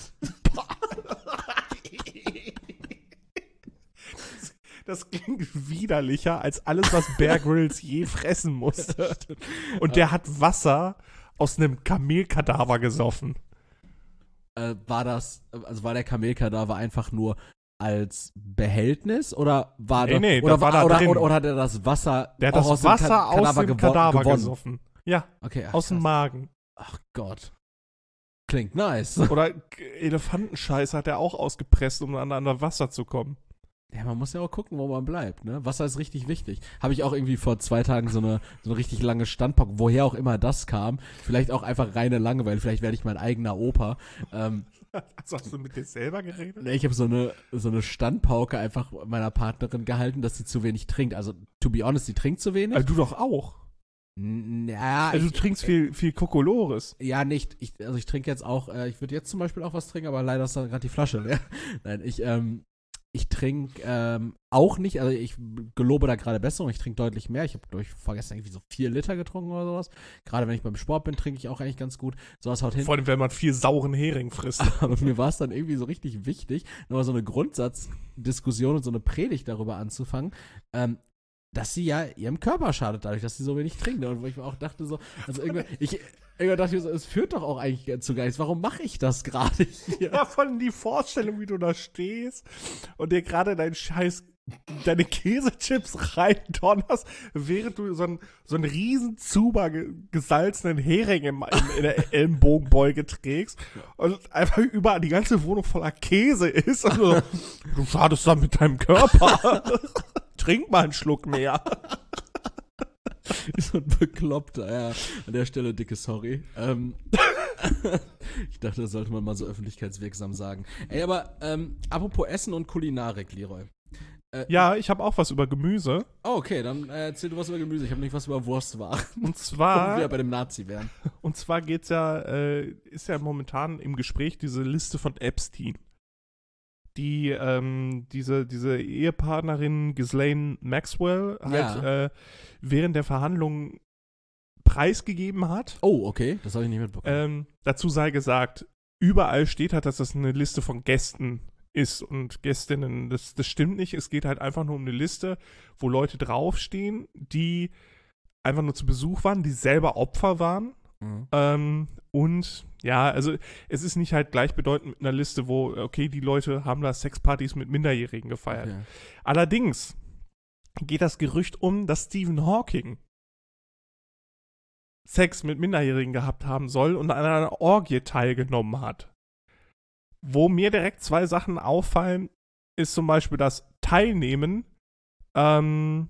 Das klingt widerlicher als alles, was Bear Grylls je fressen musste. Und der hat Wasser aus einem Kamelkadaver gesoffen. Äh, war das, also war der Kamelkadaver einfach nur als Behältnis oder war Nee, da, nee, oder, das war da oder, drin. oder, oder hat er das Wasser Der hat auch das dem Wasser Ka- aus Kadaver dem gewo- Kadaver gewonnen? gesoffen. Ja, Okay, ach, aus dem krass. Magen. Ach Gott. Klingt nice. Oder Elefantenscheiß hat er auch ausgepresst, um an, an das Wasser zu kommen. Ja, man muss ja auch gucken, wo man bleibt, ne? Wasser ist richtig wichtig. Habe ich auch irgendwie vor zwei Tagen so eine, so eine richtig lange Standpauke, woher auch immer das kam. Vielleicht auch einfach reine Langeweile, vielleicht werde ich mein eigener Opa. Ähm, Also hast du mit dir selber geredet? ne, ich habe so eine, so eine Standpauke einfach meiner Partnerin gehalten, dass sie zu wenig trinkt. Also, to be honest, sie trinkt zu wenig. Also du doch auch. N- Ja, Also ich, du trinkst viel, viel Kokolores. ja, nicht. Ich, also ich trinke jetzt auch, äh, ich würde jetzt zum Beispiel auch was trinken, aber leider ist da gerade die Flasche leer. Nein, ich, ähm, ich trinke ähm, auch nicht, also ich gelobe da gerade Besserung, ich trinke deutlich mehr. Ich habe, glaube ich, vorgestern irgendwie so vier Liter getrunken oder sowas. Gerade wenn ich beim Sport bin, trinke ich auch eigentlich ganz gut. Sowas haut hin. Vor allem, wenn man viel sauren Hering frisst. Aber mir war es dann irgendwie so richtig wichtig, nochmal so eine Grundsatzdiskussion und so eine Predigt darüber anzufangen, ähm, dass sie ja ihrem Körper schadet, dadurch, dass sie so wenig trinkt. Und wo ich mir auch dachte so, also irgendwann, ich, irgendwann dachte ich so, es führt doch auch eigentlich zu gar nichts. Warum mache ich das gerade hier? Ja, von die Vorstellung, wie du da stehst und dir gerade dein scheiß deine Käsechips reindonnerst, während du so einen, so einen riesen Zuber ge- gesalzenen Hering im, in, in der Ellenbogenbeuge trägst und einfach überall die ganze Wohnung voller Käse ist. Und so, du schadest dann mit deinem Körper. Trink mal einen Schluck mehr. So ein Bekloppter, ja. An der Stelle dicke Sorry. Ähm, ich dachte, das sollte man mal so öffentlichkeitswirksam sagen. Ey, aber ähm, apropos Essen und Kulinarik, Leroy. Äh, Ja, ich habe auch was über Gemüse. Oh, okay, dann äh, erzähl du was über Gemüse. Ich habe nicht was über Wurstwaren. Und Wo wir zwar, bei dem Nazi wären. und zwar geht's ja, äh, ist ja momentan im Gespräch diese Liste von Epstein. Die, ähm, diese, diese Ehepartnerin Ghislaine Maxwell halt Ja. äh, während der Verhandlungen preisgegeben hat. Oh, okay, das habe ich nicht mitbekommen. Ähm, dazu sei gesagt, überall steht halt, dass das eine Liste von Gästen ist und Gästinnen. Das, das stimmt nicht. Es geht halt einfach nur um eine Liste, wo Leute draufstehen, die einfach nur zu Besuch waren, die selber Opfer waren. Mhm. Ähm, und ja, also es ist nicht halt gleichbedeutend mit einer Liste, wo, okay, die Leute haben da Sexpartys mit Minderjährigen gefeiert. Okay. Allerdings geht das Gerücht um, dass Stephen Hawking Sex mit Minderjährigen gehabt haben soll und an einer Orgie teilgenommen hat. Wo mir direkt zwei Sachen auffallen, ist zum Beispiel das Teilnehmen. Ähm,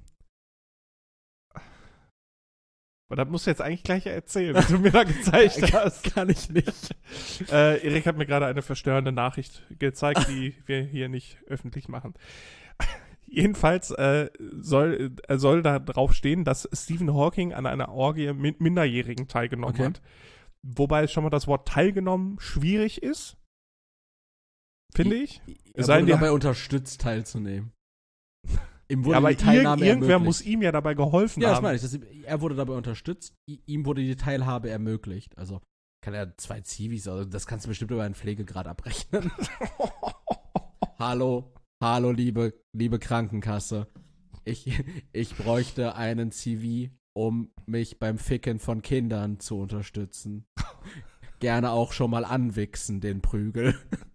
das musst du jetzt eigentlich gleich erzählen, was du mir da gezeigt hast. Kann ich nicht. Äh, Erik hat mir gerade eine verstörende Nachricht gezeigt, die wir hier nicht öffentlich machen. Jedenfalls äh, soll, äh, soll da drauf stehen, dass Stephen Hawking an einer Orgie mit Minderjährigen teilgenommen Okay. hat. Wobei schon mal das Wort teilgenommen schwierig ist. Finde ich. Er Sei wurde dir- dabei unterstützt, teilzunehmen. Ihm wurde Ja, aber die Teilnahme irg irgendwer ermöglicht. muss ihm ja dabei geholfen Ja, das haben. meine ich. Das, er wurde dabei unterstützt, i- ihm wurde die Teilhabe ermöglicht. Also kann er zwei Zivis, also das kannst du bestimmt über einen Pflegegrad abrechnen. Hallo, hallo, liebe, liebe Krankenkasse. Ich, ich bräuchte einen C V, um mich beim Ficken von Kindern zu unterstützen. Gerne auch schon mal anwichsen, den Prügel.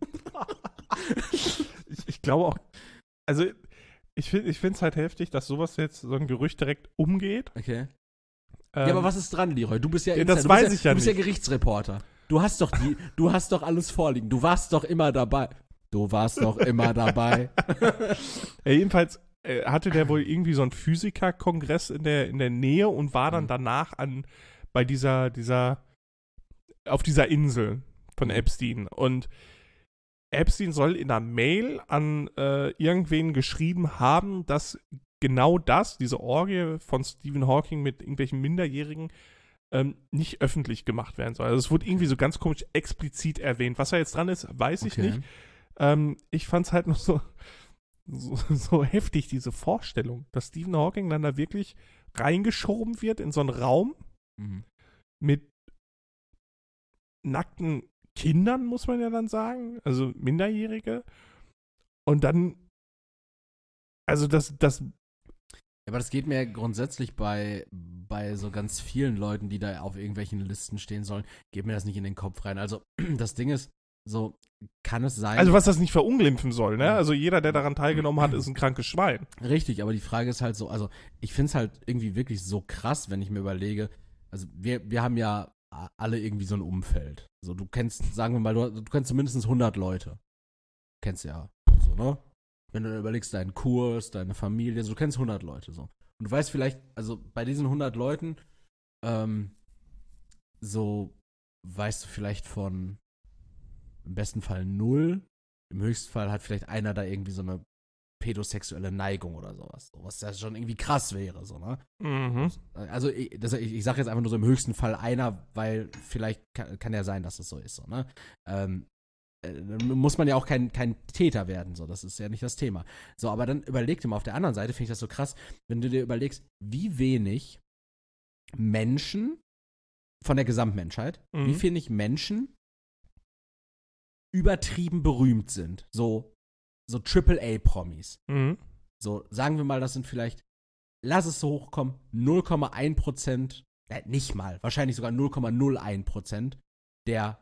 ich, ich glaube auch, also ich finde ich es halt heftig, dass sowas jetzt so ein Gerücht direkt umgeht. Okay. Ähm, Ja, aber was ist dran, Leroy? Du bist ja, Ja, Insider. das du bist weiß ich ja Du bist ja nicht. Gerichtsreporter. Du hast doch die, du hast doch alles vorliegen. Du warst doch immer dabei. Du warst doch immer dabei. Ja, jedenfalls äh, hatte der wohl irgendwie so einen Physikerkongress in der, in der Nähe und war dann Mhm. danach an bei dieser, dieser, auf dieser Insel von Mhm. Epstein. Und Epstein soll in einer Mail an äh, irgendwen geschrieben haben, dass genau das, diese Orgie von Stephen Hawking mit irgendwelchen Minderjährigen, ähm, nicht öffentlich gemacht werden soll. Also es wurde irgendwie so ganz komisch explizit erwähnt. Was da jetzt dran ist, weiß ich Okay. nicht. Ähm, ich fand es halt nur so, so, so heftig, diese Vorstellung, dass Stephen Hawking dann da wirklich reingeschoben wird in so einen Raum Mhm. mit nackten Kindern, muss man ja dann sagen, also Minderjährige. Und dann, also das, das, Ja, aber das geht mir grundsätzlich bei, bei so ganz vielen Leuten, die da auf irgendwelchen Listen stehen sollen, geht mir das nicht in den Kopf rein. Also das Ding ist, so kann es sein. also was das nicht verunglimpfen soll, ne? Also jeder, der daran teilgenommen hat, ist ein krankes Schwein. Richtig, aber die Frage ist halt so, also ich finde es halt irgendwie wirklich so krass, wenn ich mir überlege, also wir, wir haben ja a- alle irgendwie so ein Umfeld. So, du kennst, sagen wir mal, du, du kennst zumindest hundert Leute. Kennst ja, so, ne? Wenn du überlegst, deinen Kurs, deine Familie, so, du kennst hundert Leute, so. Und du weißt vielleicht, also bei diesen hundert Leuten, ähm, so, weißt du vielleicht von im besten Fall null, im höchsten Fall hat vielleicht einer da irgendwie so eine pädosexuelle Neigung oder sowas. So, was ja schon irgendwie krass wäre, so, ne? Mhm. Also ich, das, ich, ich sage jetzt einfach nur so im höchsten Fall einer, weil vielleicht kann, kann ja sein, dass es so ist, so, ne? Ähm, äh, dann muss man ja auch kein, kein Täter werden, so, das ist ja nicht das Thema. So, aber dann überleg dir mal, auf der anderen Seite finde ich das so krass, wenn du dir überlegst, wie wenig Menschen von der Gesamtmenschheit, Mhm. wie wenig Menschen übertrieben berühmt sind, so, so Triple A-Promis. Mhm. So, sagen wir mal, das sind vielleicht, lass es so hochkommen, null Komma eins Prozent, äh, nicht mal, wahrscheinlich sogar null Komma null eins Prozent der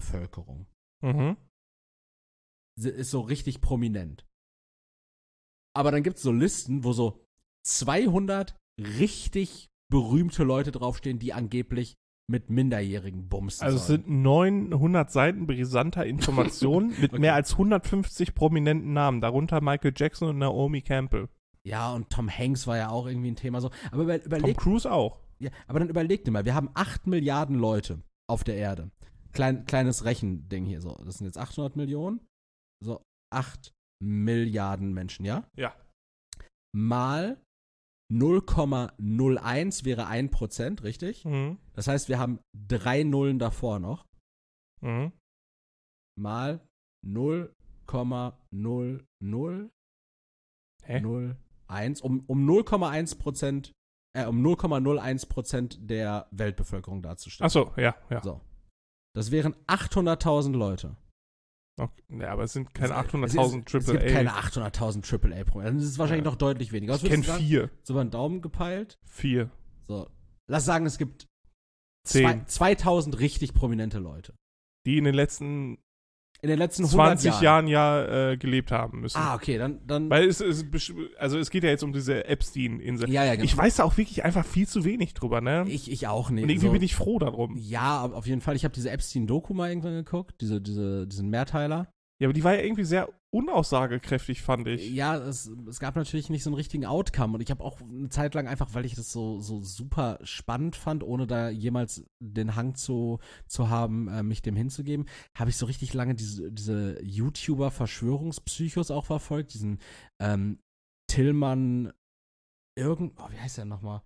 Gesamtbevölkerung. Mhm. Sie ist so richtig prominent. Aber dann gibt es so Listen, wo so zweihundert richtig berühmte Leute draufstehen, die angeblich mit Minderjährigen bumsen Also es sollen. sind neunhundert Seiten brisanter Informationen mit Okay. mehr als hundertfünfzig prominenten Namen, darunter Michael Jackson und Naomi Campbell. Ja, und Tom Hanks war ja auch irgendwie ein Thema so. Aber über, Tom überleg, Cruise auch. ja, aber dann überleg dir mal, wir haben acht Milliarden Leute auf der Erde. Klein, kleines Rechending hier so. Das sind jetzt achthundert Millionen. So, acht Milliarden Menschen, ja? Ja. Mal null Komma null eins wäre ein Prozent, richtig? Mhm. Das heißt, wir haben drei Nullen davor noch. Mhm. Mal null Komma null null Hä? null eins, um, um null Komma eins Prozent, äh, um null Komma null eins Prozent der Weltbevölkerung darzustellen. Achso, ja, ja. So. Das wären achthunderttausend Leute. Okay. Ja, aber es sind keine Es- achthunderttausend es, ist- Triple Es gibt keine A. achthunderttausend Triple A-Programme. Das ist wahrscheinlich Ja. noch deutlich weniger. Was Ich kenne würdest du sagen? vier. So über den Daumen gepeilt. Vier. So. Lass sagen, es gibt Zehn. zwei, zweitausend richtig prominente Leute. Die in den letzten In den letzten hundert zwanzig Jahren. Jahren ja äh, gelebt haben müssen. Ah, okay, dann. dann Weil es, es, besch- also es geht ja jetzt um diese Epstein-Insel. ja, ja, genau. Ich weiß da auch wirklich einfach viel zu wenig drüber, ne? ich, ich auch nicht. Und irgendwie so. bin ich froh darum. Ja, auf jeden Fall. Ich habe diese Epstein-Doku mal irgendwann geguckt, diese, diese, diesen Mehrteiler. Ja, aber die war ja irgendwie sehr unaussagekräftig, fand ich. Ja, es, es gab natürlich nicht so einen richtigen Outcome. Und ich habe auch eine Zeit lang einfach, weil ich das so, so super spannend fand, ohne da jemals den Hang zu, zu haben, äh, mich dem hinzugeben, habe ich so richtig lange diese, diese YouTuber-Verschwörungspsychos auch verfolgt. Diesen ähm, Tillmann irgend... Oh, wie heißt der nochmal?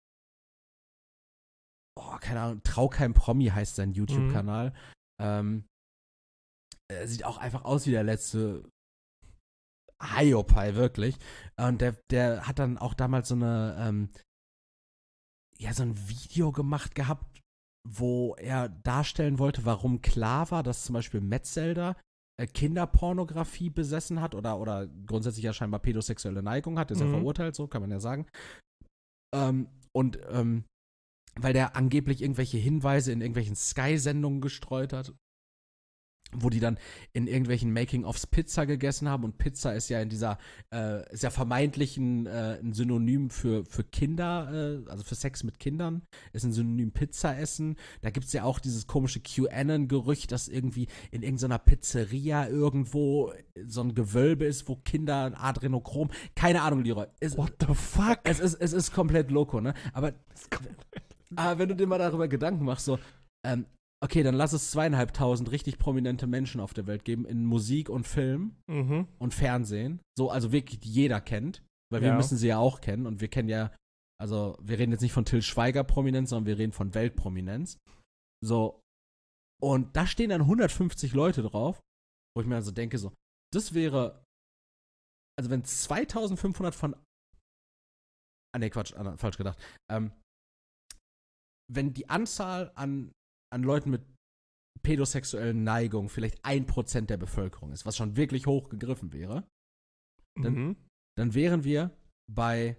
Oh, keine Ahnung. Trau kein Promi heißt sein YouTube-Kanal. Ähm, er sieht auch einfach aus wie der letzte Hiopai, wirklich. Und der, der hat dann auch damals so eine, ähm, ja, so ein Video gemacht gehabt, wo er darstellen wollte, warum klar war, dass zum Beispiel Metzelder äh, Kinderpornografie besessen hat oder, oder grundsätzlich ja scheinbar pädosexuelle Neigung hat, ist ja Mhm. verurteilt, so kann man ja sagen. Ähm, und ähm, weil der angeblich irgendwelche Hinweise in irgendwelchen Sky-Sendungen gestreut hat, wo die dann in irgendwelchen Making-ofs Pizza gegessen haben und Pizza ist ja in dieser, äh, ist ja vermeintlich ein, äh, ein Synonym für, für Kinder, äh, also für Sex mit Kindern, ist ein Synonym Pizza essen. Da gibt es ja auch dieses komische QAnon-Gerücht, dass irgendwie in irgendeiner Pizzeria irgendwo so ein Gewölbe ist, wo Kinder ein Adrenochrom, keine Ahnung, Leroy. Es, What the fuck? es, ist, es ist komplett loco, ne? Aber, aber wenn du dir mal darüber Gedanken machst, so, ähm, okay, dann lass es zweieinhalbtausend richtig prominente Menschen auf der Welt geben in Musik und Film Mhm. und Fernsehen. So, also wirklich, die jeder kennt. Weil wir Ja. müssen sie ja auch kennen und wir kennen ja, also wir reden jetzt nicht von Till Schweiger Prominenz, sondern wir reden von Weltprominenz. So, und da stehen dann hundertfünfzig Leute drauf, wo ich mir also denke, so, das wäre, also wenn zweitausendfünfhundert von, ah ne, Quatsch, ah, falsch gedacht, ähm, wenn die Anzahl an an Leuten mit pädosexuellen Neigungen vielleicht ein Prozent der Bevölkerung ist, was schon wirklich hoch gegriffen wäre, Dann- Mhm. dann wären wir bei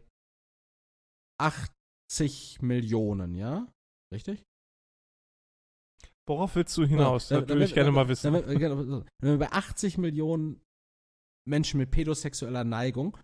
achtzig Millionen, ja? Richtig? Worauf willst du hinaus? Ja, das da- würde da- ich gerne da- mal da- wissen. da- da- Wenn wir bei achtzig Millionen Menschen mit pädosexueller Neigung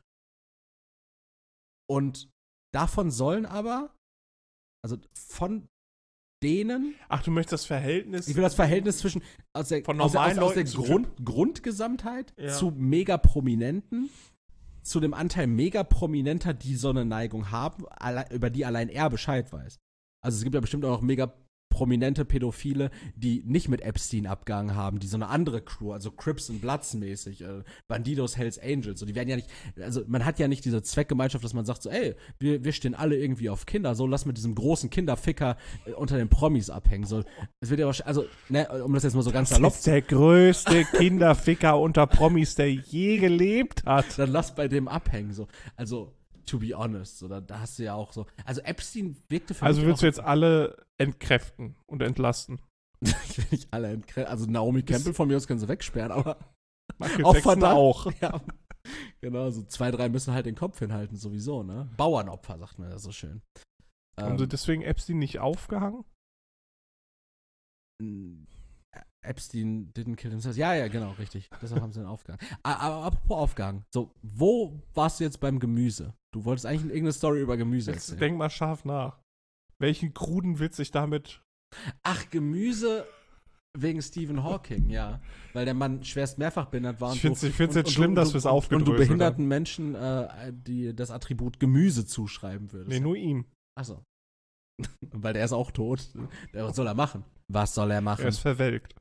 und davon sollen aber, also von denen, Ach, du möchtest das Verhältnis. ich will das Verhältnis zwischen aus der, Von aus der, aus, normalen aus der Leuten zu Grund, Grundgesamtheit Ja. zu mega Prominenten, zu dem Anteil mega Prominenter, die so eine Neigung haben, alle, über die allein er Bescheid weiß. Also es gibt ja bestimmt auch noch mega prominente Pädophile, die nicht mit Epstein abgegangen haben, die so eine andere Crew, also Crips und Bloods mäßig, äh, Bandidos, Hells Angels, so die werden ja nicht, also man hat ja nicht diese Zweckgemeinschaft, dass man sagt so, ey, wir, wir stehen alle irgendwie auf Kinder, so lass mit diesem großen Kinderficker äh, unter den Promis abhängen, so, es wird ja wahrscheinlich, also, ne, um das jetzt mal so ganz Das salopp ist der größte Kinderficker unter Promis, der je gelebt hat. dann lass bei dem abhängen, so, also, to be honest, so, da, da hast du ja auch so, also Epstein wirkte für Also mich willst du auch, jetzt alle entkräften und entlasten? ich will nicht alle entkräften, also Naomi Campbell von mir aus können sie wegsperren, aber Michael Auf Jackson Verdacht. auch. ja, genau, so zwei, drei müssen halt den Kopf hinhalten, sowieso, ne, Bauernopfer, sagt man ja so schön. Haben sie Ähm, deswegen Epstein nicht aufgehangen? n- Epstein didn't kill himself. Ja, ja, genau, richtig. Deshalb haben sie den aufgehangen. Aber apropos aufgehangen. So, wo warst du jetzt beim Gemüse? Du wolltest eigentlich irgendeine Story über Gemüse Jetzt erzählen. denk mal scharf nach. Welchen kruden Witz ich damit... Ach, Gemüse wegen Stephen Hawking, ja. Weil der Mann schwerst mehrfach behindert war. Ich finde es jetzt und, schlimm, und, dass und, wir es und, aufgedröselt Und du behinderten haben. Menschen äh, die das Attribut Gemüse zuschreiben würdest. Nee, nur ihm. Achso. Weil der ist auch tot. Was soll er machen? Was soll er machen? Er ist verwelkt.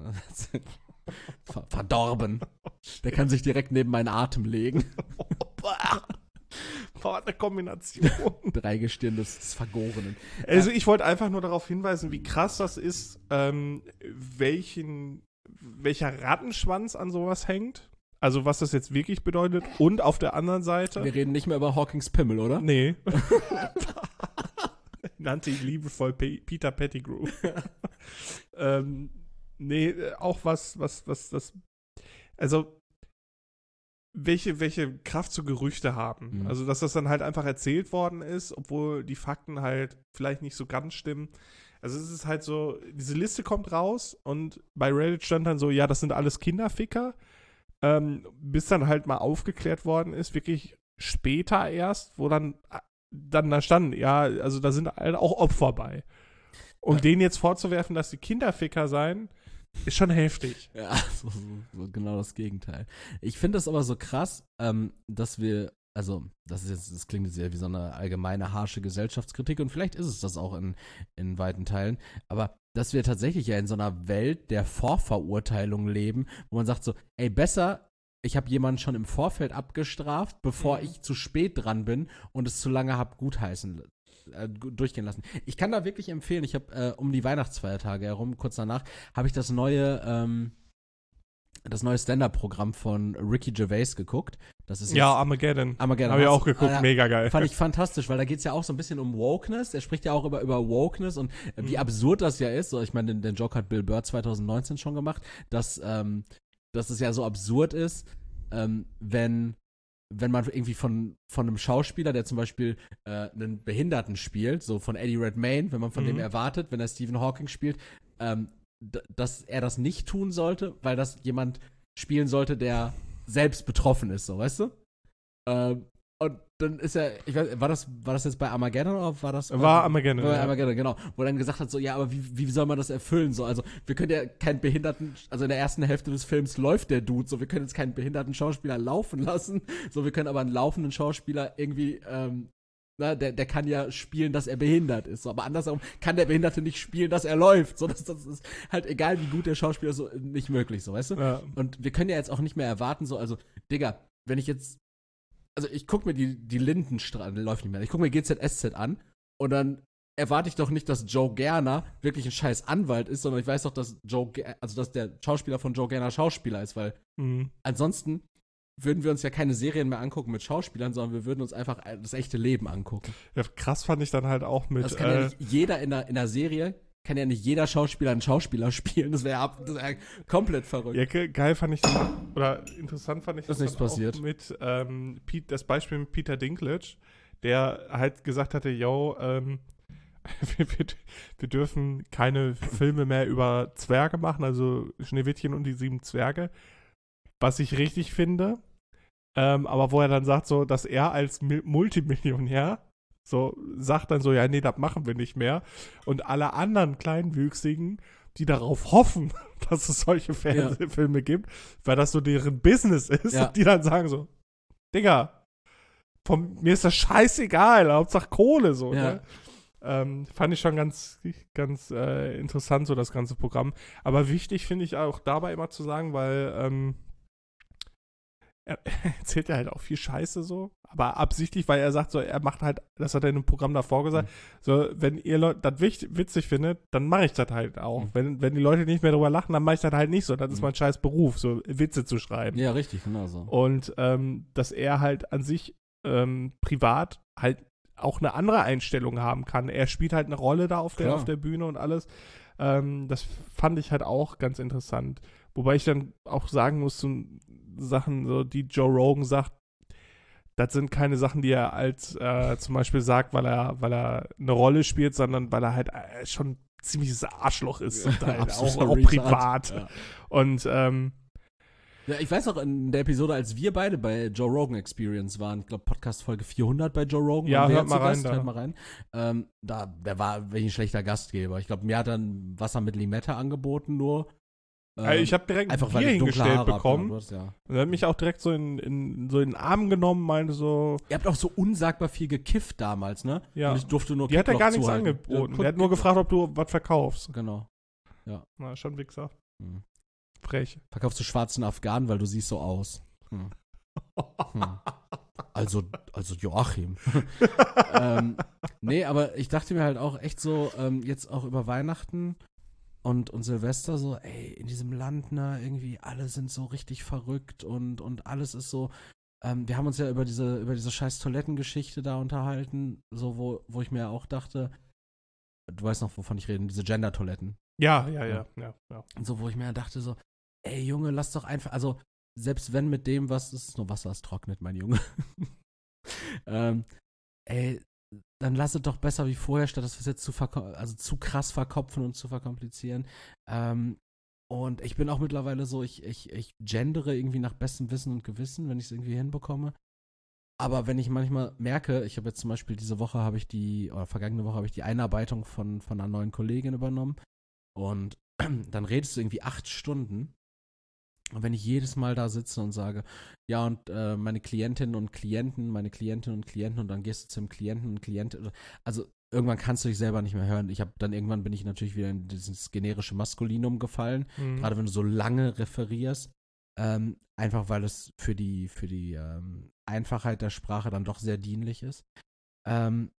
Ver- Verdorben. Der kann sich direkt neben meinen Atem legen. Boah, eine Kombination. Dreigestirn des, des Vergorenen. Also ich wollte einfach nur darauf hinweisen, wie krass das ist, ähm, welchen, welcher Rattenschwanz an sowas hängt. Also was das jetzt wirklich bedeutet. Und auf der anderen Seite... Wir reden nicht mehr über Hawkings Pimmel, oder? Nee. Nannte ich liebevoll P- Peter Pettigrew. ähm, nee, auch was, was, was das... Also... Welche, welche Kraft so Gerüchte haben. Mhm. Also, dass das dann halt einfach erzählt worden ist, obwohl die Fakten halt vielleicht nicht so ganz stimmen. Also, es ist halt so, diese Liste kommt raus und bei Reddit stand dann so, ja, das sind alles Kinderficker. Ähm, bis dann halt mal aufgeklärt worden ist, wirklich später erst, wo dann, dann da stand, ja, also da sind halt auch Opfer bei. Und Ja. denen jetzt vorzuwerfen, dass sie Kinderficker seien, ist schon heftig. Ja, so, so, so genau das Gegenteil. Ich finde das aber so krass, ähm, dass wir, also, das ist jetzt, das klingt jetzt eher wie so eine allgemeine harsche Gesellschaftskritik und vielleicht ist es das auch in, in weiten Teilen, aber dass wir tatsächlich ja in so einer Welt der Vorverurteilung leben, wo man sagt so, ey, besser, ich habe jemanden schon im Vorfeld abgestraft, bevor Mhm. ich zu spät dran bin und es zu lange habe gutheißen äh, gu- durchgehen lassen. Ich kann da wirklich empfehlen, ich habe äh, um die Weihnachtsfeiertage herum, kurz danach, habe ich das neue, ähm, das neue Stand-Up-Programm von Ricky Gervais geguckt. Das ist Ja, jetzt Armageddon. Armageddon. Habe ich Hast- auch geguckt, ah, ja, mega geil. Fand ich fantastisch, weil da geht es ja auch so ein bisschen um Wokeness. Er spricht ja auch über, über Wokeness und äh, wie Mhm. absurd das ja ist. So, ich meine, den, den Joke hat Bill Burr zwanzig neunzehn schon gemacht, dass, ähm, dass es ja so absurd ist, ähm, wenn wenn man irgendwie von, von einem Schauspieler, der zum Beispiel äh, einen Behinderten spielt, so von Eddie Redmayne, wenn man von Mhm. dem erwartet, wenn er Stephen Hawking spielt, ähm, d- dass er das nicht tun sollte, weil das jemand spielen sollte, der selbst betroffen ist, so, weißt du? Ähm, und dann ist er, ich weiß, war das, war das jetzt bei Armageddon oder war das? bei- War Armageddon, War bei ja. Armageddon, genau. Wo er dann gesagt hat, so, ja, aber wie, wie soll man das erfüllen? So, also, wir können ja keinen Behinderten, also in der ersten Hälfte des Films läuft der Dude, so, wir können jetzt keinen behinderten Schauspieler laufen lassen, so, wir können aber einen laufenden Schauspieler irgendwie, ähm, na, der, der kann ja spielen, dass er behindert ist, so, aber andersherum kann der Behinderte nicht spielen, dass er läuft, so, das, das ist halt egal, wie gut der Schauspieler ist, so, nicht möglich, so, weißt du? Ja. Und wir können ja jetzt auch nicht mehr erwarten, so, also, Digga, wenn ich jetzt, also ich guck mir die, die Lindenstraße, läuft nicht mehr, ich guck mir G Z S Z an und dann erwarte ich doch nicht, dass Joe Gerner wirklich ein scheiß Anwalt ist, sondern ich weiß doch, dass Joe, Ger- also dass der Schauspieler von Joe Gerner Schauspieler ist, weil Mhm. ansonsten würden wir uns ja keine Serien mehr angucken mit Schauspielern, sondern wir würden uns einfach das echte Leben angucken. Ja, krass fand ich dann halt auch mit. Das kann ja äh, nicht jeder in der, in der Serie, kann ja nicht jeder Schauspieler einen Schauspieler spielen, das wäre das wär komplett verrückt. Ja, ge- geil fand ich dann, oder interessant fand ich Ist das nichts dann passiert. auch mit ähm, Pete, das Beispiel mit Peter Dinklage, der halt gesagt hatte, yo, ähm, wir, wir, wir dürfen keine Filme mehr über Zwerge machen, also Schneewittchen und die sieben Zwerge, was ich richtig finde, ähm, aber wo er dann sagt so, dass er als Mil- Multimillionär so sagt dann so, ja, nee, das machen wir nicht mehr. Und alle anderen Kleinwüchsigen, die darauf hoffen, dass es solche Fernsehfilme gibt, weil das so deren Business ist, Ja. und die dann sagen so, Digga, von mir ist das scheißegal, Hauptsache Kohle, so, Ja. ne? Ähm, fand ich schon ganz, ganz äh, interessant, so das ganze Programm. Aber wichtig finde ich auch dabei immer zu sagen, weil ähm, er erzählt ja halt auch viel Scheiße so, aber absichtlich, weil er sagt so, er macht halt, das hat er in einem Programm davor gesagt, Mhm. so, wenn ihr Leute das wichtig, witzig findet, dann mache ich das halt auch. Mhm. Wenn, wenn die Leute nicht mehr drüber lachen, dann mache ich das halt nicht so. Das ist Mhm. mein scheiß Beruf, so Witze zu schreiben. Ja, richtig, genau so. Und ähm, dass er halt an sich ähm, privat halt auch eine andere Einstellung haben kann. Er spielt halt eine Rolle da auf der, Klar. auf der Bühne und alles. Ähm, das fand ich halt auch ganz interessant. Wobei ich dann auch sagen muss, so Sachen, so die Joe Rogan sagt, das sind keine Sachen, die er als äh, zum Beispiel sagt, weil er, weil er eine Rolle spielt, sondern weil er halt äh, schon ziemliches Arschloch ist, zum Teil, auch, Absoluter auch Retard. privat. Ja. Und ähm, Ja, ich weiß noch, in der Episode, als wir beide bei Joe Rogan Experience waren, ich glaube Podcast Folge vierhundert bei Joe Rogan. Ja, waren wir hört zu mal rein Gast, da. Hört mal rein. Ähm, da, der war wirklich ein schlechter Gastgeber. Ich glaube, mir hat dann Wasser mit Limette angeboten nur. äh, ich habe direkt ein einfach weil Bier ich dunkle hingestellt Haare hab, bekommen. genau, du hast, ja. Und er hat mich auch direkt so in, in, so in den Arm genommen, meinte so, Ihr habt auch so unsagbar viel gekifft damals, ne? ja. Und ich durfte nur Die hat er Kickloch gar nichts zuhalten. angeboten. Ja, Er hat nur gefragt, ob du was verkaufst. Genau. Na, schon Wichser. Hm. Frech. Verkaufst du schwarzen Afghanen, weil du siehst so aus. Hm. Hm. Also, also Joachim. ähm, nee, aber ich dachte mir halt auch echt so, ähm, jetzt auch über Weihnachten und, und Silvester so, ey, in diesem Land, ne, irgendwie alle sind so richtig verrückt und, und alles ist so, ähm, wir haben uns ja über diese, über diese scheiß Toilettengeschichte da unterhalten, so, wo, wo ich mir auch dachte, du weißt noch, wovon ich rede, diese Gender-Toiletten. Ja, ja, ja, ja, ja. So, wo ich mir dachte so, ey Junge, lass doch einfach, also selbst wenn mit dem, was, das ist nur Wasser, es trocknet, mein Junge. ähm, ey, dann lass es doch besser wie vorher, statt dass wir es jetzt zu, verko- also zu krass verkopfen und zu verkomplizieren. Ähm, und ich bin auch mittlerweile so, ich, ich, ich gendere irgendwie nach bestem Wissen und Gewissen, wenn ich es irgendwie hinbekomme. Aber wenn ich manchmal merke, ich habe jetzt zum Beispiel diese Woche habe ich die, oder vergangene Woche habe ich die Einarbeitung von, von einer neuen Kollegin übernommen. Und dann redest du irgendwie acht Stunden. Und wenn ich jedes Mal da sitze und sage, ja, und äh, meine Klientinnen und Klienten, meine Klientinnen und Klienten, und dann gehst du zum Klienten und Klienten, also irgendwann kannst du dich selber nicht mehr hören. Ich habe dann irgendwann bin ich natürlich wieder in dieses generische Maskulinum gefallen, Mhm. gerade wenn du so lange referierst, ähm, einfach weil es für die, für die ähm, Einfachheit der Sprache dann doch sehr dienlich ist. Ähm,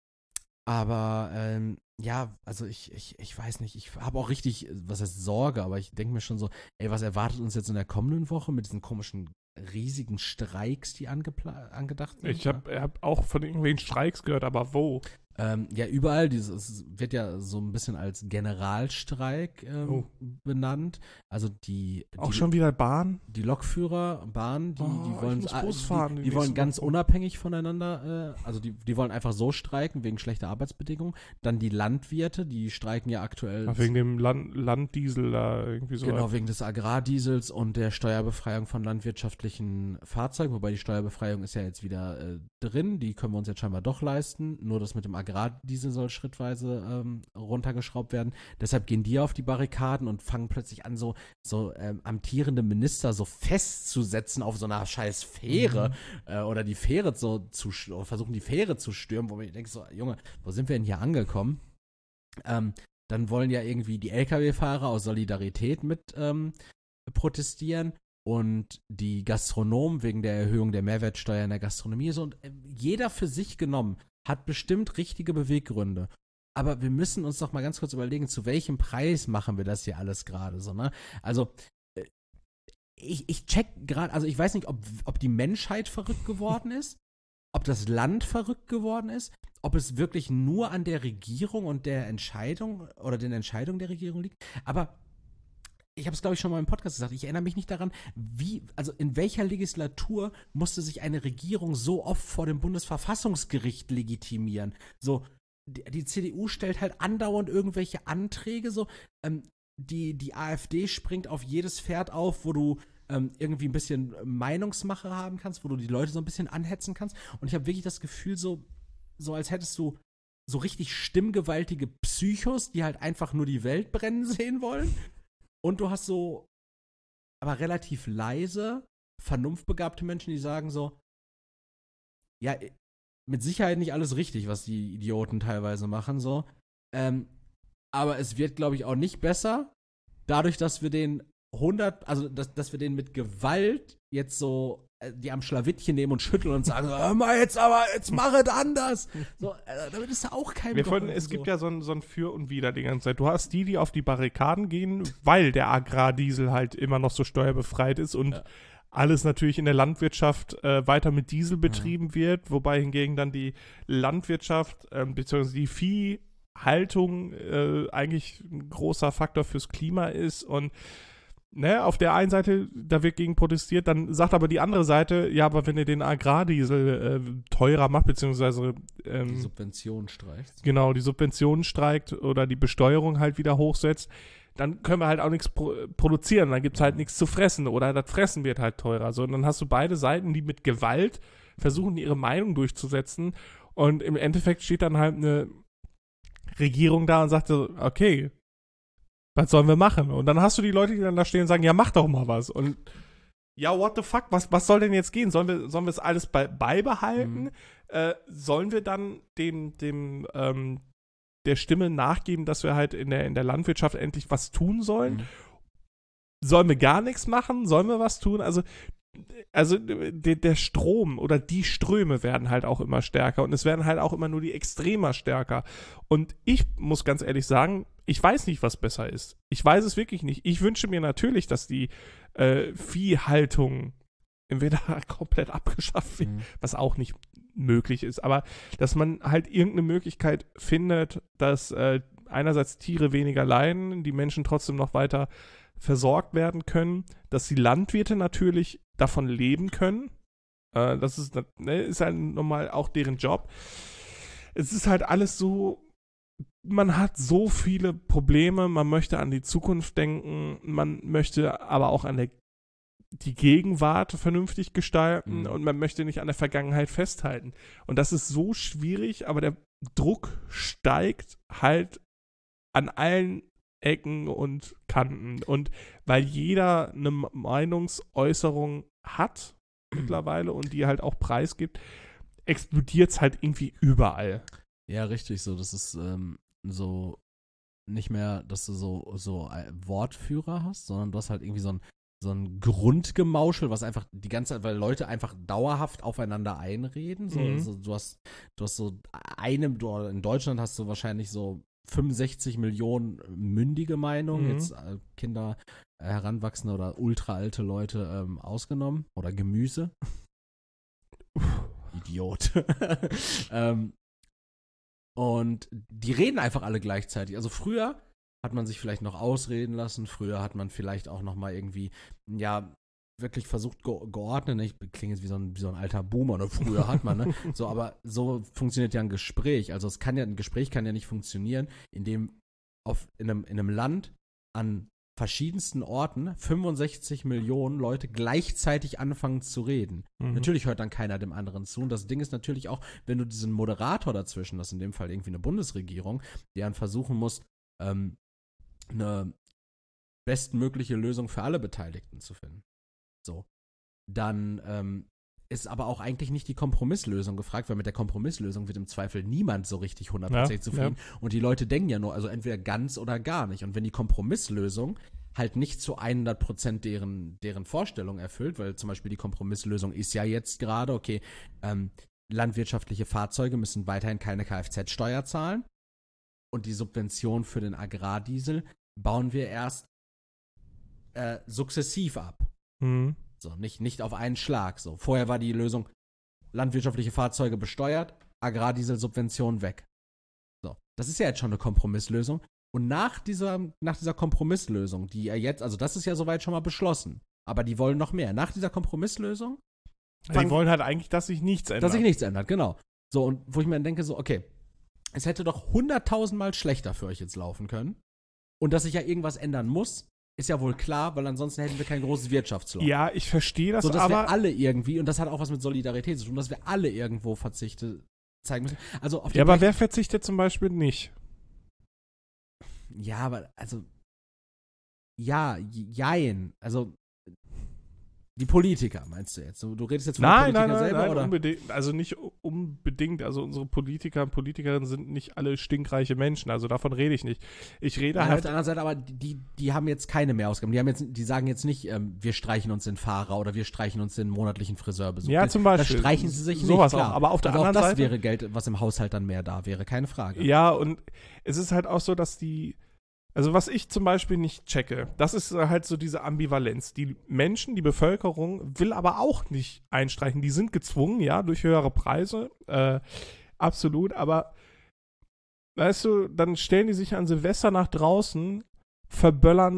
aber ähm, ja, also ich, ich, ich weiß nicht, ich habe auch richtig, was heißt Sorge, aber ich denke mir schon so, ey, was erwartet uns jetzt in der kommenden Woche mit diesen komischen, riesigen Streiks, die angepla- angedacht sind? Ich habe hab auch von irgendwelchen Streiks gehört, aber wo? Ähm, ja, überall, dieses es wird ja so ein bisschen als Generalstreik ähm, Oh. benannt. Also die, Auch die, schon wieder Bahn? die Lokführer, Bahn, die, Oh, die ich wollen, muss ah, Bus fahren die, die die wollen nächste ganz Woche. unabhängig voneinander, äh, also die, die wollen einfach so streiken, wegen schlechter Arbeitsbedingungen. Dann die Landwirte, die streiken ja aktuell. Ach, wegen dem Land Landdiesel da irgendwie so. Genau, wegen des Agrardiesels und der Steuerbefreiung von landwirtschaftlichen Fahrzeugen, wobei die Steuerbefreiung ist ja jetzt wieder äh, drin, die können wir uns jetzt scheinbar doch leisten, nur das mit dem Agrardiesel soll schrittweise ähm, runtergeschraubt werden. Deshalb gehen die auf die Barrikaden und fangen plötzlich an, so, so ähm, amtierende Minister so festzusetzen auf so einer scheiß Fähre Mhm. äh, oder die Fähre so zu, sch- oder versuchen die Fähre zu stürmen, wo ich denke so, Junge, wo sind wir denn hier angekommen? Ähm, Dann wollen ja irgendwie die L K W-Fahrer aus Solidarität mit ähm, protestieren und die Gastronomen wegen der Erhöhung der Mehrwertsteuer in der Gastronomie. So, und äh, jeder für sich genommen hat bestimmt richtige Beweggründe. Aber wir müssen uns doch mal ganz kurz überlegen, zu welchem Preis machen wir das hier alles gerade so, ne? Also, äh, ich, ich check gerade, also ich weiß nicht, ob, ob die Menschheit verrückt geworden ist, ob das Land verrückt geworden ist, ob es wirklich nur an der Regierung und der Entscheidung oder den Entscheidungen der Regierung liegt. Aber ich habe es, glaube ich, schon mal im Podcast gesagt, ich erinnere mich nicht daran, wie, also in welcher Legislatur musste sich eine Regierung so oft vor dem Bundesverfassungsgericht legitimieren. So, die, die C D U stellt halt andauernd irgendwelche Anträge, so, ähm, die, die AfD springt auf jedes Pferd auf, wo du ähm, irgendwie ein bisschen Meinungsmache haben kannst, wo du die Leute so ein bisschen anhetzen kannst. Und ich habe wirklich das Gefühl, so, so als hättest du so richtig stimmgewaltige Psychos, die halt einfach nur die Welt brennen sehen wollen. Und du hast so, aber relativ leise, vernunftbegabte Menschen, die sagen so, ja, mit Sicherheit nicht alles richtig, was die Idioten teilweise machen, so. Ähm, aber es wird, glaube ich, auch nicht besser, dadurch, dass wir den hundert, also dass, dass wir den mit Gewalt jetzt so äh, die am Schlawittchen nehmen und schütteln und sagen, hör mal jetzt aber, jetzt mach es anders. So, äh, damit ist da auch kein Wir wollen, es gibt ja so ein, so ein Für und Wider die ganze Zeit. Du hast die, die auf die Barrikaden gehen, weil der Agrardiesel halt immer noch so steuerbefreit ist und Ja. alles natürlich in der Landwirtschaft äh, weiter mit Diesel betrieben wird, wobei hingegen dann die Landwirtschaft äh, bzw. die Viehhaltung äh, eigentlich ein großer Faktor fürs Klima ist und ne, auf der einen Seite, da wird gegen protestiert, dann sagt aber die andere Seite, ja, aber wenn ihr den Agrardiesel äh, teurer macht, beziehungsweise ähm, Die Subvention streicht. genau, die Subventionen streikt oder die Besteuerung halt wieder hochsetzt, dann können wir halt auch nichts pro- produzieren, dann gibt es halt nichts zu fressen oder das Fressen wird halt teurer. So, und dann hast du beide Seiten, die mit Gewalt versuchen, ihre Meinung durchzusetzen und im Endeffekt steht dann halt eine Regierung da und sagt so, okay, was sollen wir machen? Und dann hast du die Leute, die dann da stehen und sagen, ja, mach doch mal was. Und ja, what the fuck, was, was soll denn jetzt gehen? Sollen wir, sollen wir es alles bei, beibehalten? Mhm. Äh, sollen wir dann dem, dem, ähm, der Stimme nachgeben, dass wir halt in der, in der Landwirtschaft endlich was tun sollen? Mhm. Sollen wir gar nichts machen? Sollen wir was tun? Also, also der, der Strom oder die Ströme werden halt auch immer stärker und es werden halt auch immer nur die Extremer stärker. Und ich muss ganz ehrlich sagen, ich weiß nicht, was besser ist. Ich weiß es wirklich nicht. Ich wünsche mir natürlich, dass die äh, Viehhaltung entweder komplett abgeschafft wird, Mhm. was auch nicht möglich ist, aber dass man halt irgendeine Möglichkeit findet, dass äh, einerseits Tiere weniger leiden, die Menschen trotzdem noch weiter versorgt werden können, dass die Landwirte natürlich davon leben können. Äh, das ist, ne, ist halt normal auch deren Job. Es ist halt alles so, man hat so viele Probleme, man möchte an die Zukunft denken, man möchte aber auch an der die Gegenwart vernünftig gestalten Mhm. und man möchte nicht an der Vergangenheit festhalten. Und das ist so schwierig, aber der Druck steigt halt an allen Ecken und Kanten. Und weil jeder eine Meinungsäußerung hat mittlerweile und die halt auch preisgibt, explodiert es halt irgendwie überall. Ja, richtig, so, das ist ähm, so nicht mehr, dass du so, so äh, Wortführer hast, sondern du hast halt irgendwie so ein, so ein Grundgemauschel, was einfach die ganze Zeit, weil Leute einfach dauerhaft aufeinander einreden. So, Mhm. also du hast, du hast so eine, du, in Deutschland hast du wahrscheinlich so fünfundsechzig Millionen mündige Meinungen, Mhm. jetzt äh, Kinder, äh, Heranwachsende oder ultra alte Leute ähm, ausgenommen. Oder Gemüse. Idiot. ähm, und die reden einfach alle gleichzeitig. Also früher hat man sich vielleicht noch ausreden lassen, früher hat man vielleicht auch noch mal irgendwie, ja, wirklich versucht ge geordnet, ich klinge jetzt wie so ein, wie so ein alter Boomer, ne? Früher hat man, ne? So, aber so funktioniert ja ein Gespräch. Also es kann ja, ein Gespräch kann ja nicht funktionieren, indem auf, in einem, in einem Land an verschiedensten Orten fünfundsechzig Millionen Leute gleichzeitig anfangen zu reden. Mhm. Natürlich hört dann keiner dem anderen zu. Und das Ding ist natürlich auch, wenn du diesen Moderator dazwischen, das ist in dem Fall irgendwie eine Bundesregierung, die dann versuchen muss, ähm, eine bestmögliche Lösung für alle Beteiligten zu finden. So. Dann ähm, ist aber auch eigentlich nicht die Kompromisslösung gefragt, weil mit der Kompromisslösung wird im Zweifel niemand so richtig hundertprozentig Ja, zufrieden. Und die Leute denken ja nur, also entweder ganz oder gar nicht. Und wenn die Kompromisslösung halt nicht zu hundert Prozent deren, deren Vorstellung erfüllt, weil zum Beispiel die Kompromisslösung ist ja jetzt gerade, okay, ähm, landwirtschaftliche Fahrzeuge müssen weiterhin keine Kfz-Steuer zahlen und die Subvention für den Agrardiesel bauen wir erst äh, sukzessiv ab. Mhm. So, nicht, nicht auf einen Schlag. So. Vorher war die Lösung, landwirtschaftliche Fahrzeuge besteuert, Agrardiesel-Subvention weg. So, das ist ja jetzt schon eine Kompromisslösung. Und nach dieser, nach dieser Kompromisslösung, die ja jetzt, also das ist ja soweit schon mal beschlossen, aber die wollen noch mehr. Nach dieser Kompromisslösung Ja, die wollen halt eigentlich, dass sich nichts ändert. dass sich nichts ändert, genau. So, und wo ich mir dann denke, so, okay, es hätte doch hunderttausendmal schlechter für euch jetzt laufen können. Und dass sich ja irgendwas ändern muss, ist ja wohl klar, weil ansonsten hätten wir kein großes Wirtschaftsloch. Ja, ich verstehe das, so, dass aber wir alle irgendwie, und das hat auch was mit Solidarität zu tun, dass wir alle irgendwo Verzichte zeigen müssen. Also auf die ja, aber Blech- wer verzichtet zum Beispiel nicht? Ja, aber, also, ja, j- jein. Also, die Politiker, meinst du jetzt? Du, du redest jetzt von Nein, den nein, Politikern nein, selber, nein, oder? unbedingt, also nicht unbedingt, also unsere Politiker und Politikerinnen sind nicht alle stinkreiche Menschen, also davon rede ich nicht. Ich rede Nein, auf halt, der anderen Seite, aber die, die haben jetzt keine Mehrausgaben. Die haben jetzt, die sagen jetzt nicht, ähm, wir streichen uns den Fahrer oder wir streichen uns den monatlichen Friseurbesuch. ja, zum Beispiel. Da streichen sie sich sowas nicht, klar. auch, aber auf der aber anderen auch das Seite, wäre Geld, was im Haushalt dann mehr da wäre, keine Frage. ja, und es ist halt auch so, dass die, also was ich zum Beispiel nicht checke, das ist halt so diese Ambivalenz. Die Menschen, die Bevölkerung will aber auch nicht einstreichen. Die sind gezwungen, ja, durch höhere Preise, äh, absolut, aber weißt du, dann stellen die sich an Silvester nach draußen, verböllern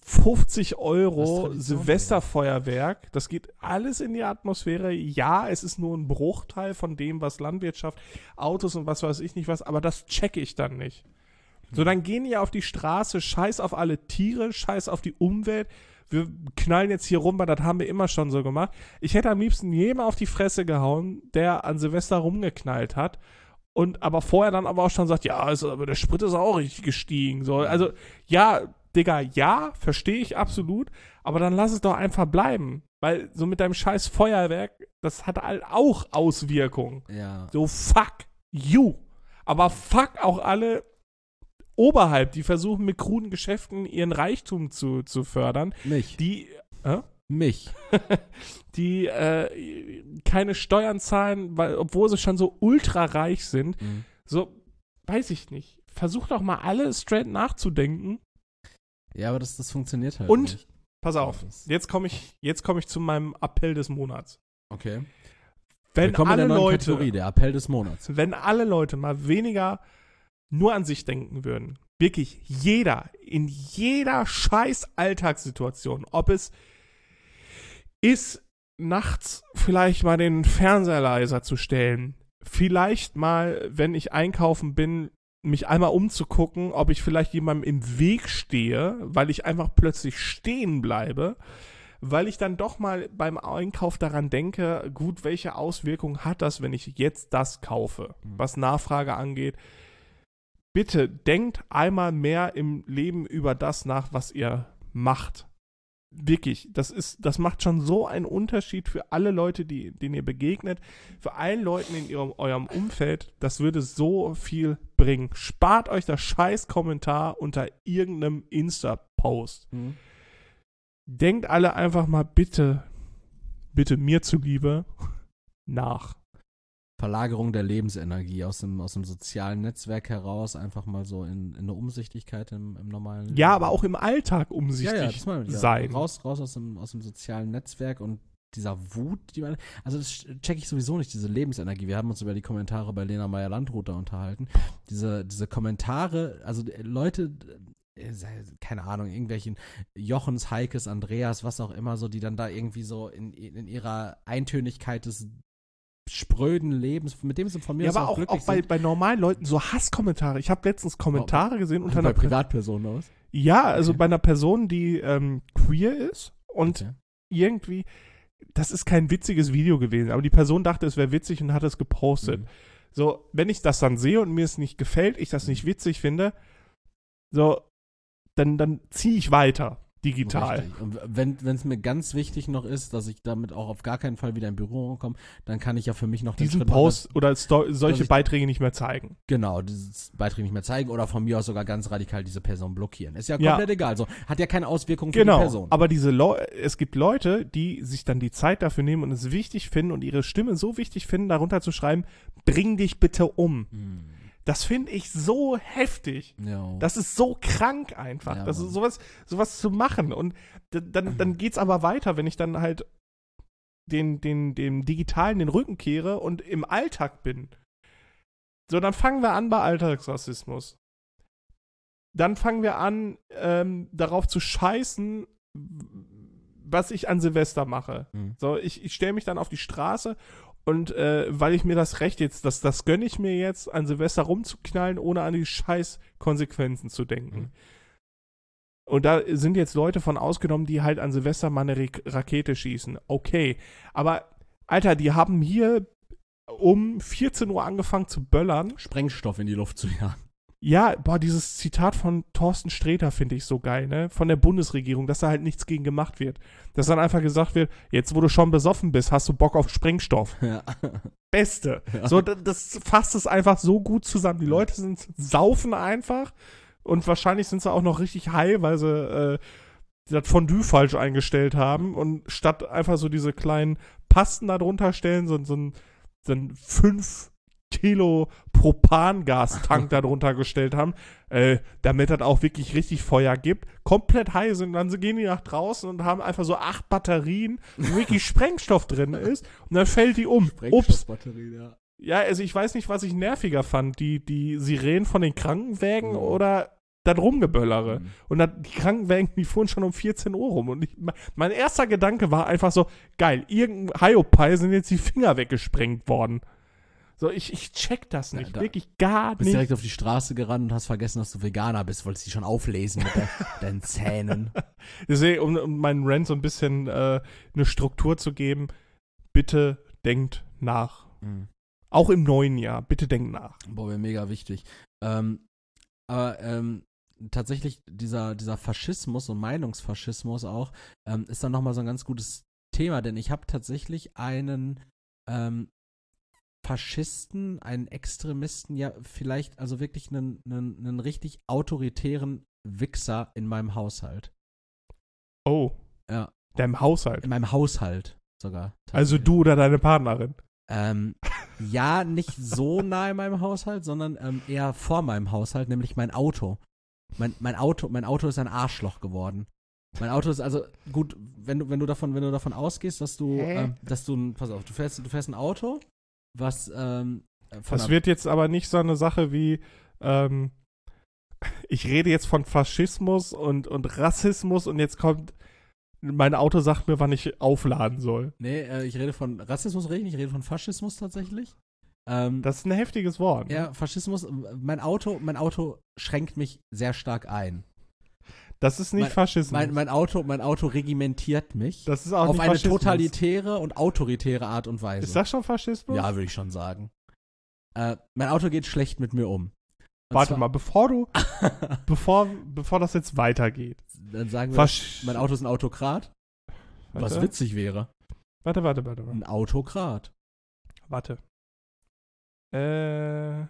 fünfzig Euro Tradition, Silvesterfeuerwerk. Das geht alles in die Atmosphäre. Ja, es ist nur ein Bruchteil von dem, was Landwirtschaft, Autos und was weiß ich nicht was, aber das checke ich dann nicht. So, dann gehen die auf die Straße, scheiß auf alle Tiere, scheiß auf die Umwelt. Wir knallen jetzt hier rum, weil das haben wir immer schon so gemacht. Ich hätte am liebsten jedem auf die Fresse gehauen, der an Silvester rumgeknallt hat. Und aber vorher dann aber auch schon sagt, ja, also, aber der Sprit ist auch richtig gestiegen. So, also, ja, Digga, ja, verstehe ich absolut, aber dann lass es doch einfach bleiben. Weil so mit deinem scheiß Feuerwerk, das hat halt auch Auswirkungen. Ja. So, fuck you. Aber fuck auch alle oberhalb, die versuchen mit kruden Geschäften ihren Reichtum zu, zu fördern. Mich. Die, äh? Mich. die äh, keine Steuern zahlen, weil, obwohl sie schon so ultra reich sind. Mhm. So, weiß ich nicht. Versuch doch mal alle straight nachzudenken. Ja, aber das, das funktioniert halt Und, nicht. pass auf, jetzt komme ich, jetzt komm ich zu meinem Appell des Monats. Okay. Wenn Willkommen alle in der neuen Leute, Kategorie, der Appell des Monats. wenn alle Leute mal weniger nur an sich denken würden, wirklich jeder, in jeder scheiß Alltagssituation, ob es ist, nachts vielleicht mal den Fernseher leiser zu stellen, vielleicht mal, wenn ich einkaufen bin, mich einmal umzugucken, ob ich vielleicht jemandem im Weg stehe, weil ich einfach plötzlich stehen bleibe, weil ich dann doch mal beim Einkauf daran denke, gut, welche Auswirkungen hat das, wenn ich jetzt das kaufe, was Nachfrage angeht. Bitte denkt einmal mehr im Leben über das nach, was ihr macht. Wirklich, das ist, das macht schon so einen Unterschied für alle Leute, die, denen ihr begegnet, für allen Leuten in ihrem, eurem Umfeld. Das würde so viel bringen. Spart euch das scheiß Kommentar unter irgendeinem Insta-Post. Mhm. Denkt alle einfach mal bitte, bitte mir zuliebe, nach. Verlagerung der Lebensenergie aus dem, aus dem sozialen Netzwerk heraus, einfach mal so in, in eine Umsichtigkeit im, im normalen Ja, aber auch im Alltag umsichtig ja, ja, das meine ich, ja. sein. Raus, raus aus dem, aus dem sozialen Netzwerk und dieser Wut, die man, also das checke ich sowieso nicht, diese Lebensenergie. Wir haben uns über die Kommentare bei Lena Meyer-Landruther unterhalten. Diese, diese Kommentare, also Leute, keine Ahnung, irgendwelchen Jochens, Heikes, Andreas, was auch immer, so, die dann da irgendwie so in, in ihrer Eintönigkeit des spröden Lebens, mit dem sie von mir ja, aus aber auch auch, glücklich auch bei, sind. bei normalen Leuten so Hasskommentare. Ich habe letztens Kommentare gesehen unter bei einer Privatpersonen aus. Ja, also Okay. bei einer Person, die ähm, queer ist und Okay. irgendwie, das ist kein witziges Video gewesen, aber die Person dachte, es wäre witzig und hat es gepostet. Mhm. So, wenn ich das dann sehe und mir es nicht gefällt, ich das nicht witzig finde, so, dann, dann ziehe ich weiter, digital. Richtig. Und wenn es mir ganz wichtig noch ist, dass ich damit auch auf gar keinen Fall wieder in Berührung komme, dann kann ich ja für mich noch den Diesen Schritt machen, Post oder Sto- solche ich- Beiträge nicht mehr zeigen. genau, dieses Beitrag nicht mehr zeigen oder von mir aus sogar ganz radikal diese Person blockieren. Ist ja Ja. komplett egal. So, hat ja keine Auswirkungen für Genau, die Person. aber diese Leu- es gibt Leute, die sich dann die Zeit dafür nehmen und es wichtig finden und ihre Stimme so wichtig finden, darunter zu schreiben, bring dich bitte um. Hm. Das finde ich so heftig. Ja. Das ist so krank einfach. Ja, das ist Mann. sowas, sowas zu machen. Und d- dann, dann geht's aber weiter, wenn ich dann halt den, den, dem Digitalen den Rücken kehre und im Alltag bin. So, dann fangen wir an bei Alltagsrassismus. Dann fangen wir an, ähm, darauf zu scheißen, was ich an Silvester mache. Hm. So, ich, ich stelle mich dann auf die Straße und äh, weil ich mir das Recht jetzt, das, das gönne ich mir jetzt, an Silvester rumzuknallen, ohne an die scheiß Konsequenzen zu denken. Mhm. Und da sind jetzt Leute von ausgenommen, die halt an Silvester mal eine Ra- Rakete schießen. Okay, aber Alter, die haben hier um vierzehn Uhr angefangen zu böllern. Sprengstoff in die Luft zu jagen. Ja, boah, dieses Zitat von Thorsten Sträter finde ich so geil, ne? Von der Bundesregierung, dass da halt nichts gegen gemacht wird. Dass dann einfach gesagt wird, jetzt wo du schon besoffen bist, hast du Bock auf Sprengstoff. Ja. Beste. Ja. So, d- das fasst es einfach so gut zusammen. Die Leute sind saufen einfach und wahrscheinlich sind sie auch noch richtig high, weil sie äh, das Fondue falsch eingestellt haben und statt einfach so diese kleinen Pasten da drunter stellen, so, so ein, so ein fünf Kilo Propangastank da drunter gestellt haben, äh, damit das auch wirklich richtig Feuer gibt, komplett high sind, dann gehen die nach draußen und haben einfach so acht Batterien, wo wirklich Sprengstoff drin ist und dann fällt die um. Ups. Sprengstoffbatterie, ja. Ja, also ich weiß nicht, was ich nerviger fand, die, die Sirenen von den Krankenwägen Mhm. oder da rumgeböllere. Mhm. Und dann, die Krankenwagen, die fuhren schon um vierzehn Uhr rum. Und ich, mein erster Gedanke war einfach so, geil, irgendein Hiopai sind jetzt die Finger weggesprengt worden. So, ich, ich check das nicht. Ja, da- Wirklich gar Bist nicht. direkt auf die Straße gerannt und hast vergessen, dass du Veganer bist, wolltest dich schon auflesen mit de deinen Zähnen. Deswegen, um, um meinen Rant so ein bisschen äh, eine Struktur zu geben, bitte denkt nach. Mhm. Auch im neuen Jahr, bitte denkt nach. Boah, wäre mega wichtig. Ähm, aber ähm, tatsächlich dieser, dieser Faschismus und Meinungsfaschismus auch, ähm, ist dann nochmal so ein ganz gutes Thema, denn ich habe tatsächlich einen ähm, Faschisten, einen Extremisten, ja vielleicht also wirklich einen, einen, einen richtig autoritären Wichser in meinem Haushalt. Oh, Ja, deinem Haushalt. in meinem Haushalt sogar. Also du oder deine Partnerin. Ähm, ja, nicht so nah in meinem Haushalt, sondern ähm, eher vor meinem Haushalt, nämlich mein Auto. Mein, mein Auto, mein Auto ist ein Arschloch geworden. Mein Auto ist also gut, wenn du, wenn du davon, wenn du davon ausgehst, dass du, Hä? ähm, dass du, ein- pass auf, du fährst, du fährst ein Auto, was ähm, von Das einer- wird jetzt aber nicht so eine Sache wie, ähm, ich rede jetzt von Faschismus und, und Rassismus und jetzt kommt, mein Auto sagt mir, wann ich aufladen soll. Nee, äh, ich rede von Rassismus, rede ich nicht, ich rede von Faschismus tatsächlich. Ähm, Das ist ein heftiges Wort. ne? ja, Faschismus, mein Auto, mein Auto schränkt mich sehr stark ein. Das ist nicht Mein- Faschismus. Mein, mein Auto, mein Auto regimentiert mich. das ist auch auf nicht eine Faschismus. totalitäre und autoritäre Art und Weise. Ist das schon Faschismus? Ja, würde ich schon sagen. Äh, mein Auto geht schlecht mit mir um. Und Warte zwar- mal, bevor du, bevor, bevor das jetzt weitergeht. Dann sagen wir, Fasch mein Auto ist ein Autokrat, was warte, witzig wäre. warte, warte, warte, warte. Ein Autokrat. Warte. Äh.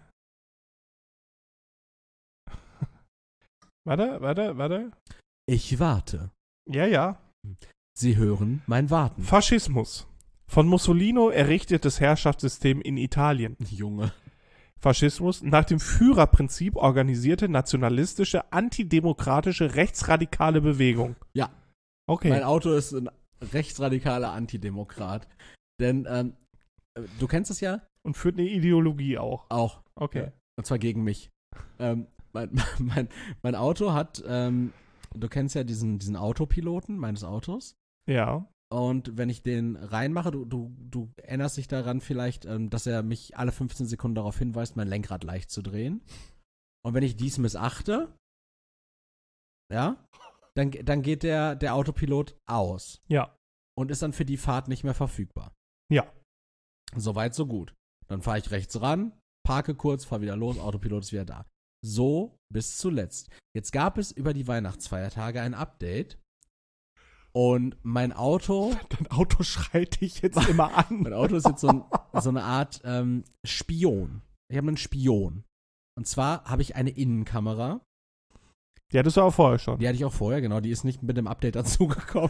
warte, warte, warte. Ich warte. Ja, ja. Sie hören mein Warten. Faschismus. Von Mussolini errichtetes Herrschaftssystem in Italien. Junge. Faschismus nach dem Führerprinzip organisierte nationalistische, antidemokratische, rechtsradikale Bewegung. Ja. Okay. Mein Auto ist ein rechtsradikaler Antidemokrat. Denn, ähm, äh, du kennst es ja Und führt eine Ideologie auch. auch. Okay. Ja. Und zwar gegen mich. Ähm, mein, mein, mein Auto hat, ähm, du kennst ja diesen, diesen Autopiloten meines Autos. Ja. Und wenn ich den reinmache, du, du, du erinnerst dich daran vielleicht, ähm, dass er mich alle fünfzehn Sekunden darauf hinweist, mein Lenkrad leicht zu drehen. Und wenn ich dies missachte, ja, dann, dann geht der, der Autopilot aus Ja. und ist dann für die Fahrt nicht mehr verfügbar. Ja. Soweit, so gut. Dann fahre ich rechts ran, parke kurz, fahre wieder los, Autopilot ist wieder da. So bis zuletzt. Jetzt gab es über die Weihnachtsfeiertage ein Update und mein Auto, Dein Auto schreit dich jetzt immer an. mein Auto ist jetzt so, ein, so eine Art ähm, Spion. Ich habe einen Spion. Und zwar habe ich eine Innenkamera. Die hattest du auch vorher schon. Die hatte ich auch vorher, genau. Die ist nicht mit dem Update dazugekommen.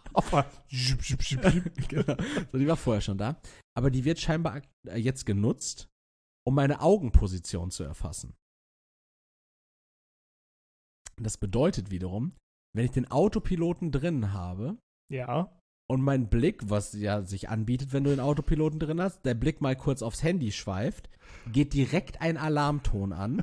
Genau. So, die war vorher schon da. Aber die wird scheinbar ak- äh, jetzt genutzt, um meine Augenposition zu erfassen. Das bedeutet wiederum, wenn ich den Autopiloten drin habe Ja. und mein Blick, was ja sich anbietet, wenn du den Autopiloten drin hast, der Blick mal kurz aufs Handy schweift, geht direkt ein Alarmton an.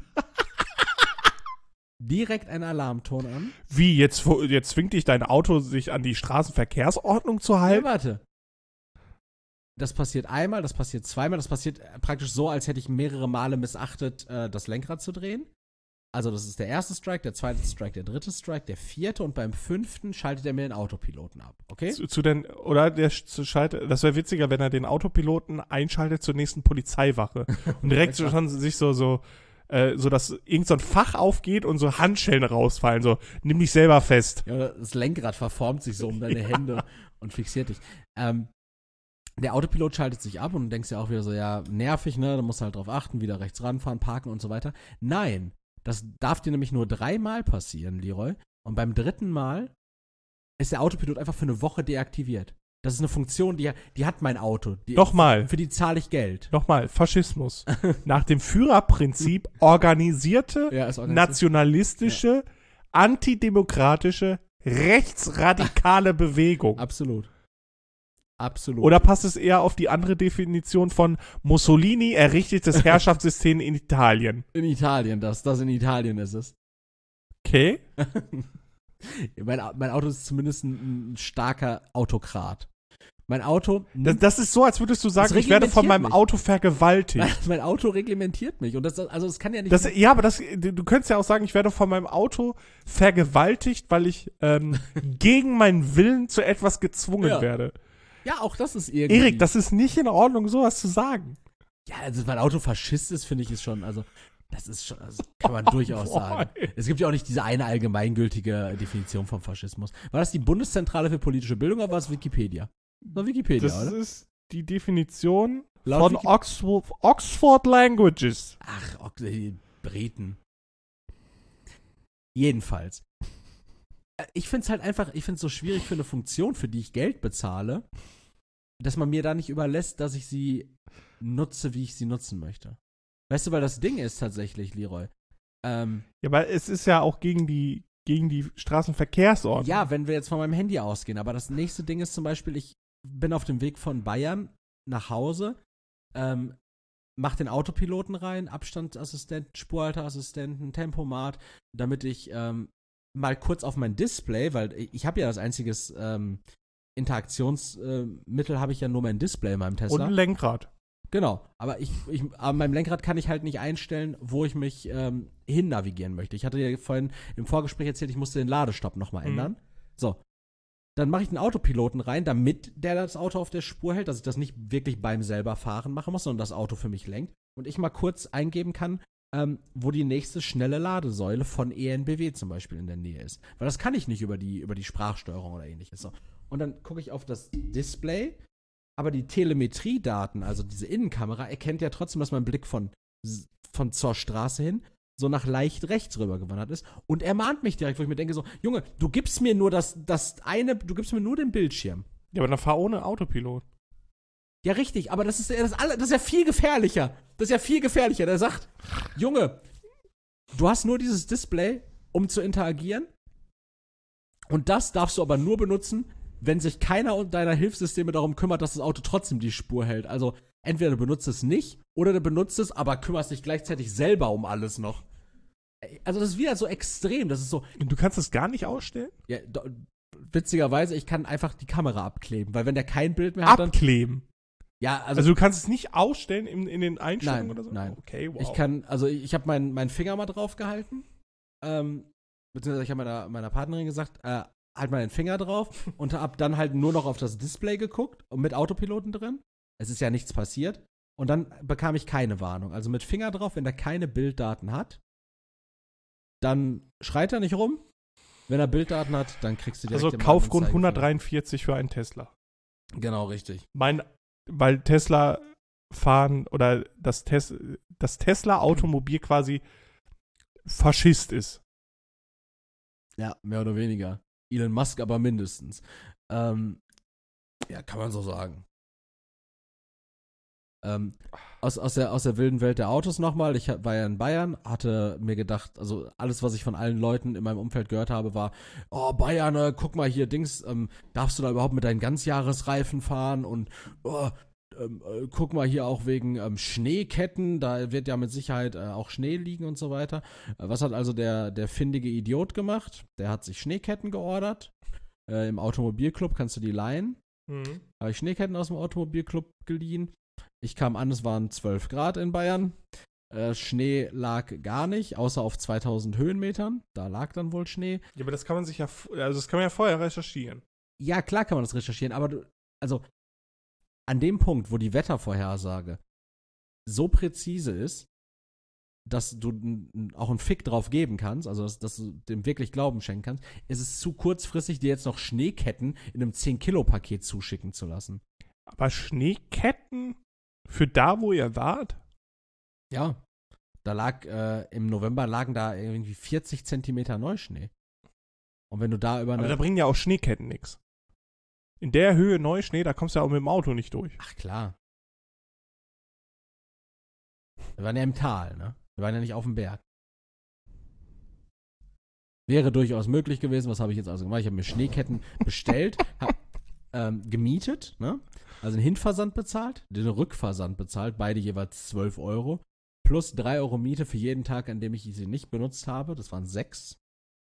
Direkt ein Alarmton an. Wie, jetzt, wo- jetzt zwingt dich dein Auto, sich an die Straßenverkehrsordnung zu Ja, halten? warte. Das passiert einmal, das passiert zweimal, das passiert äh, praktisch so, als hätte ich mehrere Male missachtet, äh, das Lenkrad zu drehen. Also das ist der erste Strike, der zweite Strike, der dritte Strike, der vierte und beim fünften schaltet er mir den Autopiloten ab, okay? Zu, zu den, oder der sch- schaltet, das wäre witziger, wenn er den Autopiloten einschaltet zur nächsten Polizeiwache und direkt so schon sich so, so, äh, so dass irgend so ein Fach aufgeht und so Handschellen rausfallen, so, nimm dich selber fest. Ja, das Lenkrad verformt sich so um deine Hände und fixiert dich. Ähm, der Autopilot schaltet sich ab und du denkst ja auch wieder so, ja, nervig, ne, da musst du halt drauf achten, wieder rechts ranfahren, parken und so weiter. Nein, das darf dir nämlich nur dreimal passieren, Leroy. Und beim dritten Mal ist der Autopilot einfach für eine Woche deaktiviert. Das ist eine Funktion, die, die hat mein Auto. Die, Nochmal, Für die zahle ich Geld. nochmal, Faschismus. Nach dem Führerprinzip organisierte, Ja, ist organisiert. nationalistische, antidemokratische, rechtsradikale Bewegung. Absolut. Absolut. Oder passt es eher auf die andere Definition von Mussolini errichtetes Herrschaftssystem in Italien? in Italien, das. Das in Italien ist es. Okay. mein, mein Auto ist zumindest ein, ein starker Autokrat. Mein Auto. Das, das ist so, als würdest du sagen, ich werde von meinem mich. Auto vergewaltigt. Mein, mein Auto reglementiert mich. Und das, also das kann ja nicht. Das, ja, aber das, du könntest ja auch sagen, ich werde von meinem Auto vergewaltigt, weil ich ähm, gegen meinen Willen zu etwas gezwungen ja. werde. Ja, auch das ist irgendwie. Erik, das ist nicht in Ordnung, sowas zu sagen. Ja, also mein Auto Faschist ist, finde ich, ist schon, also das ist schon, das kann man oh, durchaus boy. sagen. Es gibt ja auch nicht diese eine allgemeingültige Definition vom Faschismus. War das die Bundeszentrale für politische Bildung oder war es Wikipedia? Das war Wikipedia, das oder? Das ist die Definition Laut von Wiki- Oxford, Oxford Languages. Ach, die Briten. Jedenfalls. Ich finde es halt einfach, ich finde es so schwierig für eine Funktion, für die ich Geld bezahle, dass man mir da nicht überlässt, dass ich sie nutze, wie ich sie nutzen möchte. Weißt du, weil das Ding ist tatsächlich, Leroy. Ähm, ja, weil es ist ja auch gegen die, gegen die Straßenverkehrsordnung. Ja, wenn wir jetzt von meinem Handy ausgehen. Aber das nächste Ding ist zum Beispiel, ich bin auf dem Weg von Bayern nach Hause, ähm, mach den Autopiloten rein, Abstandsassistenten, Spurhalteassistenten, Tempomat, damit ich ähm, mal kurz auf mein Display, weil ich habe ja das einziges ähm, Interaktionsmittel, äh, habe ich ja nur mein Display in meinem Tesla. Und ein Lenkrad. Genau, aber ich, ich an meinem Lenkrad kann ich halt nicht einstellen, wo ich mich ähm, hin navigieren möchte. Ich hatte ja vorhin im Vorgespräch erzählt, ich musste den Ladestopp nochmal ändern. Mhm. So, dann mache ich den Autopiloten rein, damit der das Auto auf der Spur hält, dass ich das nicht wirklich beim selber fahren machen muss, sondern das Auto für mich lenkt. Und ich mal kurz eingeben kann, ähm, wo die nächste schnelle Ladesäule von E N B W zum Beispiel in der Nähe ist. Weil das kann ich nicht über die, über die Sprachsteuerung oder ähnliches. So. Und dann gucke ich auf das Display. Aber die Telemetriedaten, also diese Innenkamera, erkennt ja trotzdem, dass mein Blick von, von zur Straße hin so nach leicht rechts rüber gewandert ist. Und er mahnt mich direkt, wo ich mir denke so, Junge, du gibst mir nur das, das eine, du gibst mir nur den Bildschirm. Ja, aber dann fahr ohne Autopilot. Ja, richtig, aber das ist, das, alle, das ist ja viel gefährlicher. Das ist ja viel gefährlicher. Der sagt, Junge, du hast nur dieses Display, um zu interagieren. Und das darfst du aber nur benutzen, wenn sich keiner deiner Hilfssysteme darum kümmert, dass das Auto trotzdem die Spur hält. Also entweder du benutzt es nicht oder du benutzt es, aber kümmerst dich gleichzeitig selber um alles noch. Also das ist wieder so extrem. Das ist so. Und du kannst es gar nicht ausstellen? Ja, do, witzigerweise, ich kann einfach die Kamera abkleben, weil wenn der kein Bild mehr hat, dann. Abkleben? Ja, also. Also du kannst es nicht ausstellen in, in den Einstellungen nein, oder so? Nein. Okay, wow. Ich kann, also ich habe meinen mein Finger mal drauf gehalten. Ähm, beziehungsweise ich habe meiner, meiner Partnerin gesagt, äh, halt mal den Finger drauf und hab dann halt nur noch auf das Display geguckt und mit Autopiloten drin. Es ist ja nichts passiert. Und dann bekam ich keine Warnung. Also mit Finger drauf, wenn er keine Bilddaten hat, dann schreit er nicht rum. Wenn er Bilddaten hat, dann kriegst du direkt Also Kaufgrund hundertdreiundvierzig für einen Tesla. Genau, richtig. Mein, weil Tesla fahren oder das, Tes, das Tesla-Automobil quasi Faschist ist. Ja, mehr oder weniger. Elon Musk aber mindestens. Ähm, ja, kann man so sagen. Ähm, aus, aus, der, aus der wilden Welt der Autos nochmal. Ich war ja in Bayern, hatte mir gedacht, also alles, was ich von allen Leuten in meinem Umfeld gehört habe, war, oh, Bayern, äh, guck mal hier, Dings, ähm, darfst du da überhaupt mit deinen Ganzjahresreifen fahren? Und oh, ähm, äh, guck mal hier auch wegen ähm, Schneeketten, da wird ja mit Sicherheit äh, auch Schnee liegen und so weiter. Äh, was hat also der, der findige Idiot gemacht? Der hat sich Schneeketten geordert. Äh, Im Automobilclub kannst du die leihen. Mhm. Habe ich Schneeketten aus dem Automobilclub geliehen. Ich kam an, es waren zwölf Grad in Bayern. Äh, Schnee lag gar nicht, außer auf zweitausend Höhenmetern. Da lag dann wohl Schnee. Ja, aber das kann man sich ja, also das kann man ja vorher recherchieren. Ja, klar kann man das recherchieren, aber du, also an dem Punkt, wo die Wettervorhersage so präzise ist, dass du n- n- auch einen Fick drauf geben kannst, also dass, dass du dem wirklich Glauben schenken kannst, ist es zu kurzfristig, dir jetzt noch Schneeketten in einem zehn-Kilo-Paket zuschicken zu lassen. Aber Schneeketten für da, wo ihr wart? Ja. Da lag, äh, im November lagen da irgendwie vierzig Zentimeter Neuschnee. Und wenn du da über eine. Aber da bringen ja auch Schneeketten nichts. In der Höhe Neuschnee, da kommst du ja auch mit dem Auto nicht durch. Ach klar. Wir waren ja im Tal, ne? Wir waren ja nicht auf dem Berg. Wäre durchaus möglich gewesen. Was habe ich jetzt also gemacht? Ich habe mir Schneeketten bestellt, hab, ähm, gemietet, ne? Also den Hinversand bezahlt, den Rückversand bezahlt, beide jeweils zwölf Euro. Plus drei Euro Miete für jeden Tag, an dem ich sie nicht benutzt habe. Das waren sechs.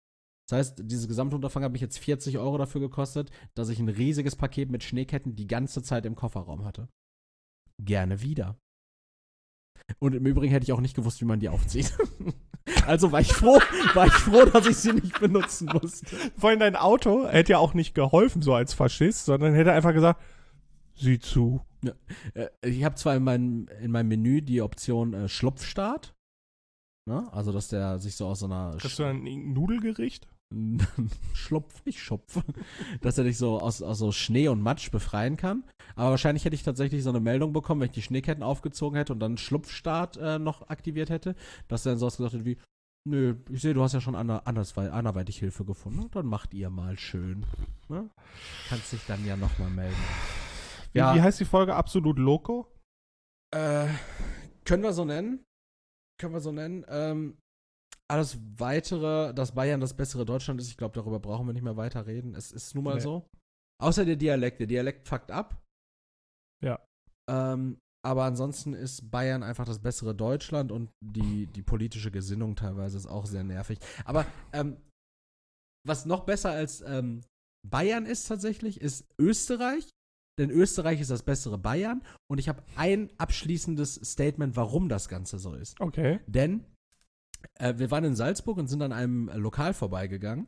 Das heißt, dieses gesamte Unterfangen hat mich jetzt vierzig Euro dafür gekostet, dass ich ein riesiges Paket mit Schneeketten die ganze Zeit im Kofferraum hatte. Gerne wieder. Und im Übrigen hätte ich auch nicht gewusst, wie man die aufzieht. Also war ich froh, war ich froh, dass ich sie nicht benutzen musste. Vor allem dein Auto hätte ja auch nicht geholfen, so als Faschist, sondern hätte einfach gesagt, sieh zu. Ja. Ich habe zwar in meinem, in meinem Menü die Option äh, Schlupfstart. Ne? Also, dass der sich so aus so einer Hast du ein Nudelgericht? Schlupf, nicht Schopf. Dass er dich so aus, aus so Schnee und Matsch befreien kann. Aber wahrscheinlich hätte ich tatsächlich so eine Meldung bekommen, wenn ich die Schneeketten aufgezogen hätte und dann Schlupfstart äh, noch aktiviert hätte, dass er dann sowas gesagt hätte wie, nö, ich sehe, du hast ja schon ander, anders, anderweitig Hilfe gefunden. Dann macht ihr mal schön. Ne? Kannst dich dann ja nochmal melden. Wie, Ja. wie heißt die Folge? Absolut Loco? Äh, können wir so nennen? Können wir so nennen. Ähm, alles Weitere, dass Bayern das bessere Deutschland ist, ich glaube, darüber brauchen wir nicht mehr weiter reden. Es ist nun mal Nee. so. Außer der Dialekt. Der Dialekt fuckt ab. Ja. Ähm, aber ansonsten ist Bayern einfach das bessere Deutschland und die, die politische Gesinnung teilweise ist auch sehr nervig. Aber ähm, was noch besser als ähm, Bayern ist tatsächlich, ist Österreich. Denn Österreich ist das bessere Bayern. Und ich habe ein abschließendes Statement, warum das Ganze so ist. Okay. Denn äh, wir waren in Salzburg und sind an einem äh, Lokal vorbeigegangen.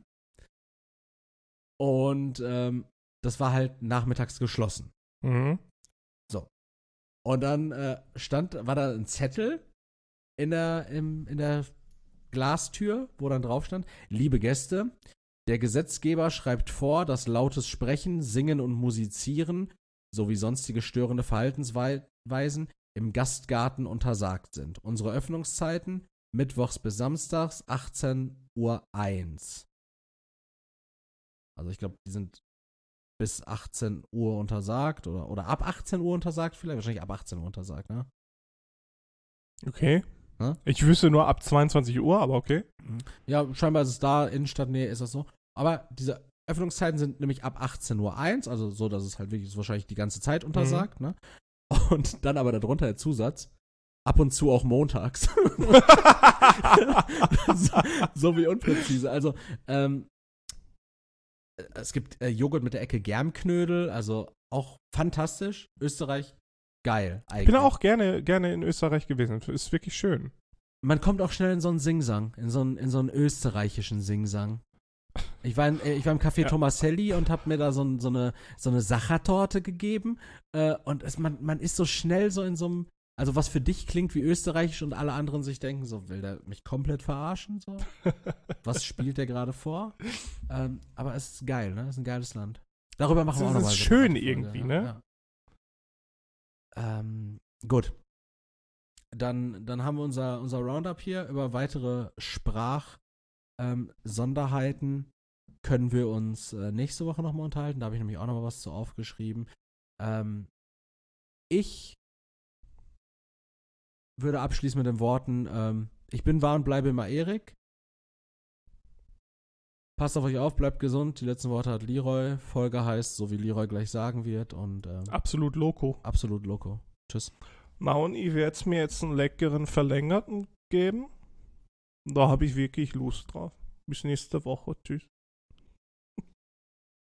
Und ähm, das war halt nachmittags geschlossen. Mhm. Und dann äh, stand, war da ein Zettel in der, im, in der Glastür, wo dann drauf stand, liebe Gäste, der Gesetzgeber schreibt vor, dass lautes Sprechen, Singen und Musizieren sowie sonstige störende Verhaltensweisen im Gastgarten untersagt sind. Unsere Öffnungszeiten mittwochs bis samstags achtzehn Uhr eins. Also ich glaube, die sind bis achtzehn Uhr untersagt oder, oder ab achtzehn Uhr untersagt vielleicht. Wahrscheinlich ab achtzehn Uhr untersagt, ne? Okay. Hä? Ich wüsste nur ab zweiundzwanzig Uhr, aber okay. Ja, scheinbar ist es da, Innenstadtnähe ist das so. Aber diese Öffnungszeiten sind nämlich ab achtzehn Uhr eins, also so, dass es halt wirklich wahrscheinlich die ganze Zeit untersagt, mhm. ne? Und dann aber darunter der Zusatz, ab und zu auch montags. so, so wie unpräzise. Also, ähm, es gibt äh, Joghurt mit der Ecke Germknödel, also auch fantastisch. Österreich, geil eigentlich. Ich bin auch gerne, gerne in Österreich gewesen. Ist wirklich schön. Man kommt auch schnell in so einen Singsang, in so einen, in so einen österreichischen Singsang. Ich war, in, äh, ich war im Café Ja. Tomaselli und hab mir da so, so eine, so eine Sachertorte gegeben. Äh, und es, man, man ist so schnell so in so einem, also was für dich klingt wie österreichisch und alle anderen sich denken, so will der mich komplett verarschen? So? Was spielt der gerade vor? Ähm, aber es ist geil, ne? Es ist ein geiles Land. Darüber machen wir auch Das nochmal. ist schön irgendwie, ne? Ja. Ähm, gut. Dann, dann haben wir unser, unser Roundup hier über weitere Sprach-Sonderheiten. Ähm, können wir uns äh, nächste Woche nochmal unterhalten. Da habe ich nämlich auch nochmal was zu aufgeschrieben. Ähm, ich würde abschließen mit den Worten, ähm, ich bin wahr und bleibe immer Erik. Passt auf euch auf, bleibt gesund. Die letzten Worte hat Leroy. Folge heißt, so wie Leroy gleich sagen wird. Und ähm, Absolut Loco. absolut Loco. Tschüss. Na, und ich werde mir jetzt einen leckeren Verlängerten geben. Da habe ich wirklich Lust drauf. Bis nächste Woche. Tschüss.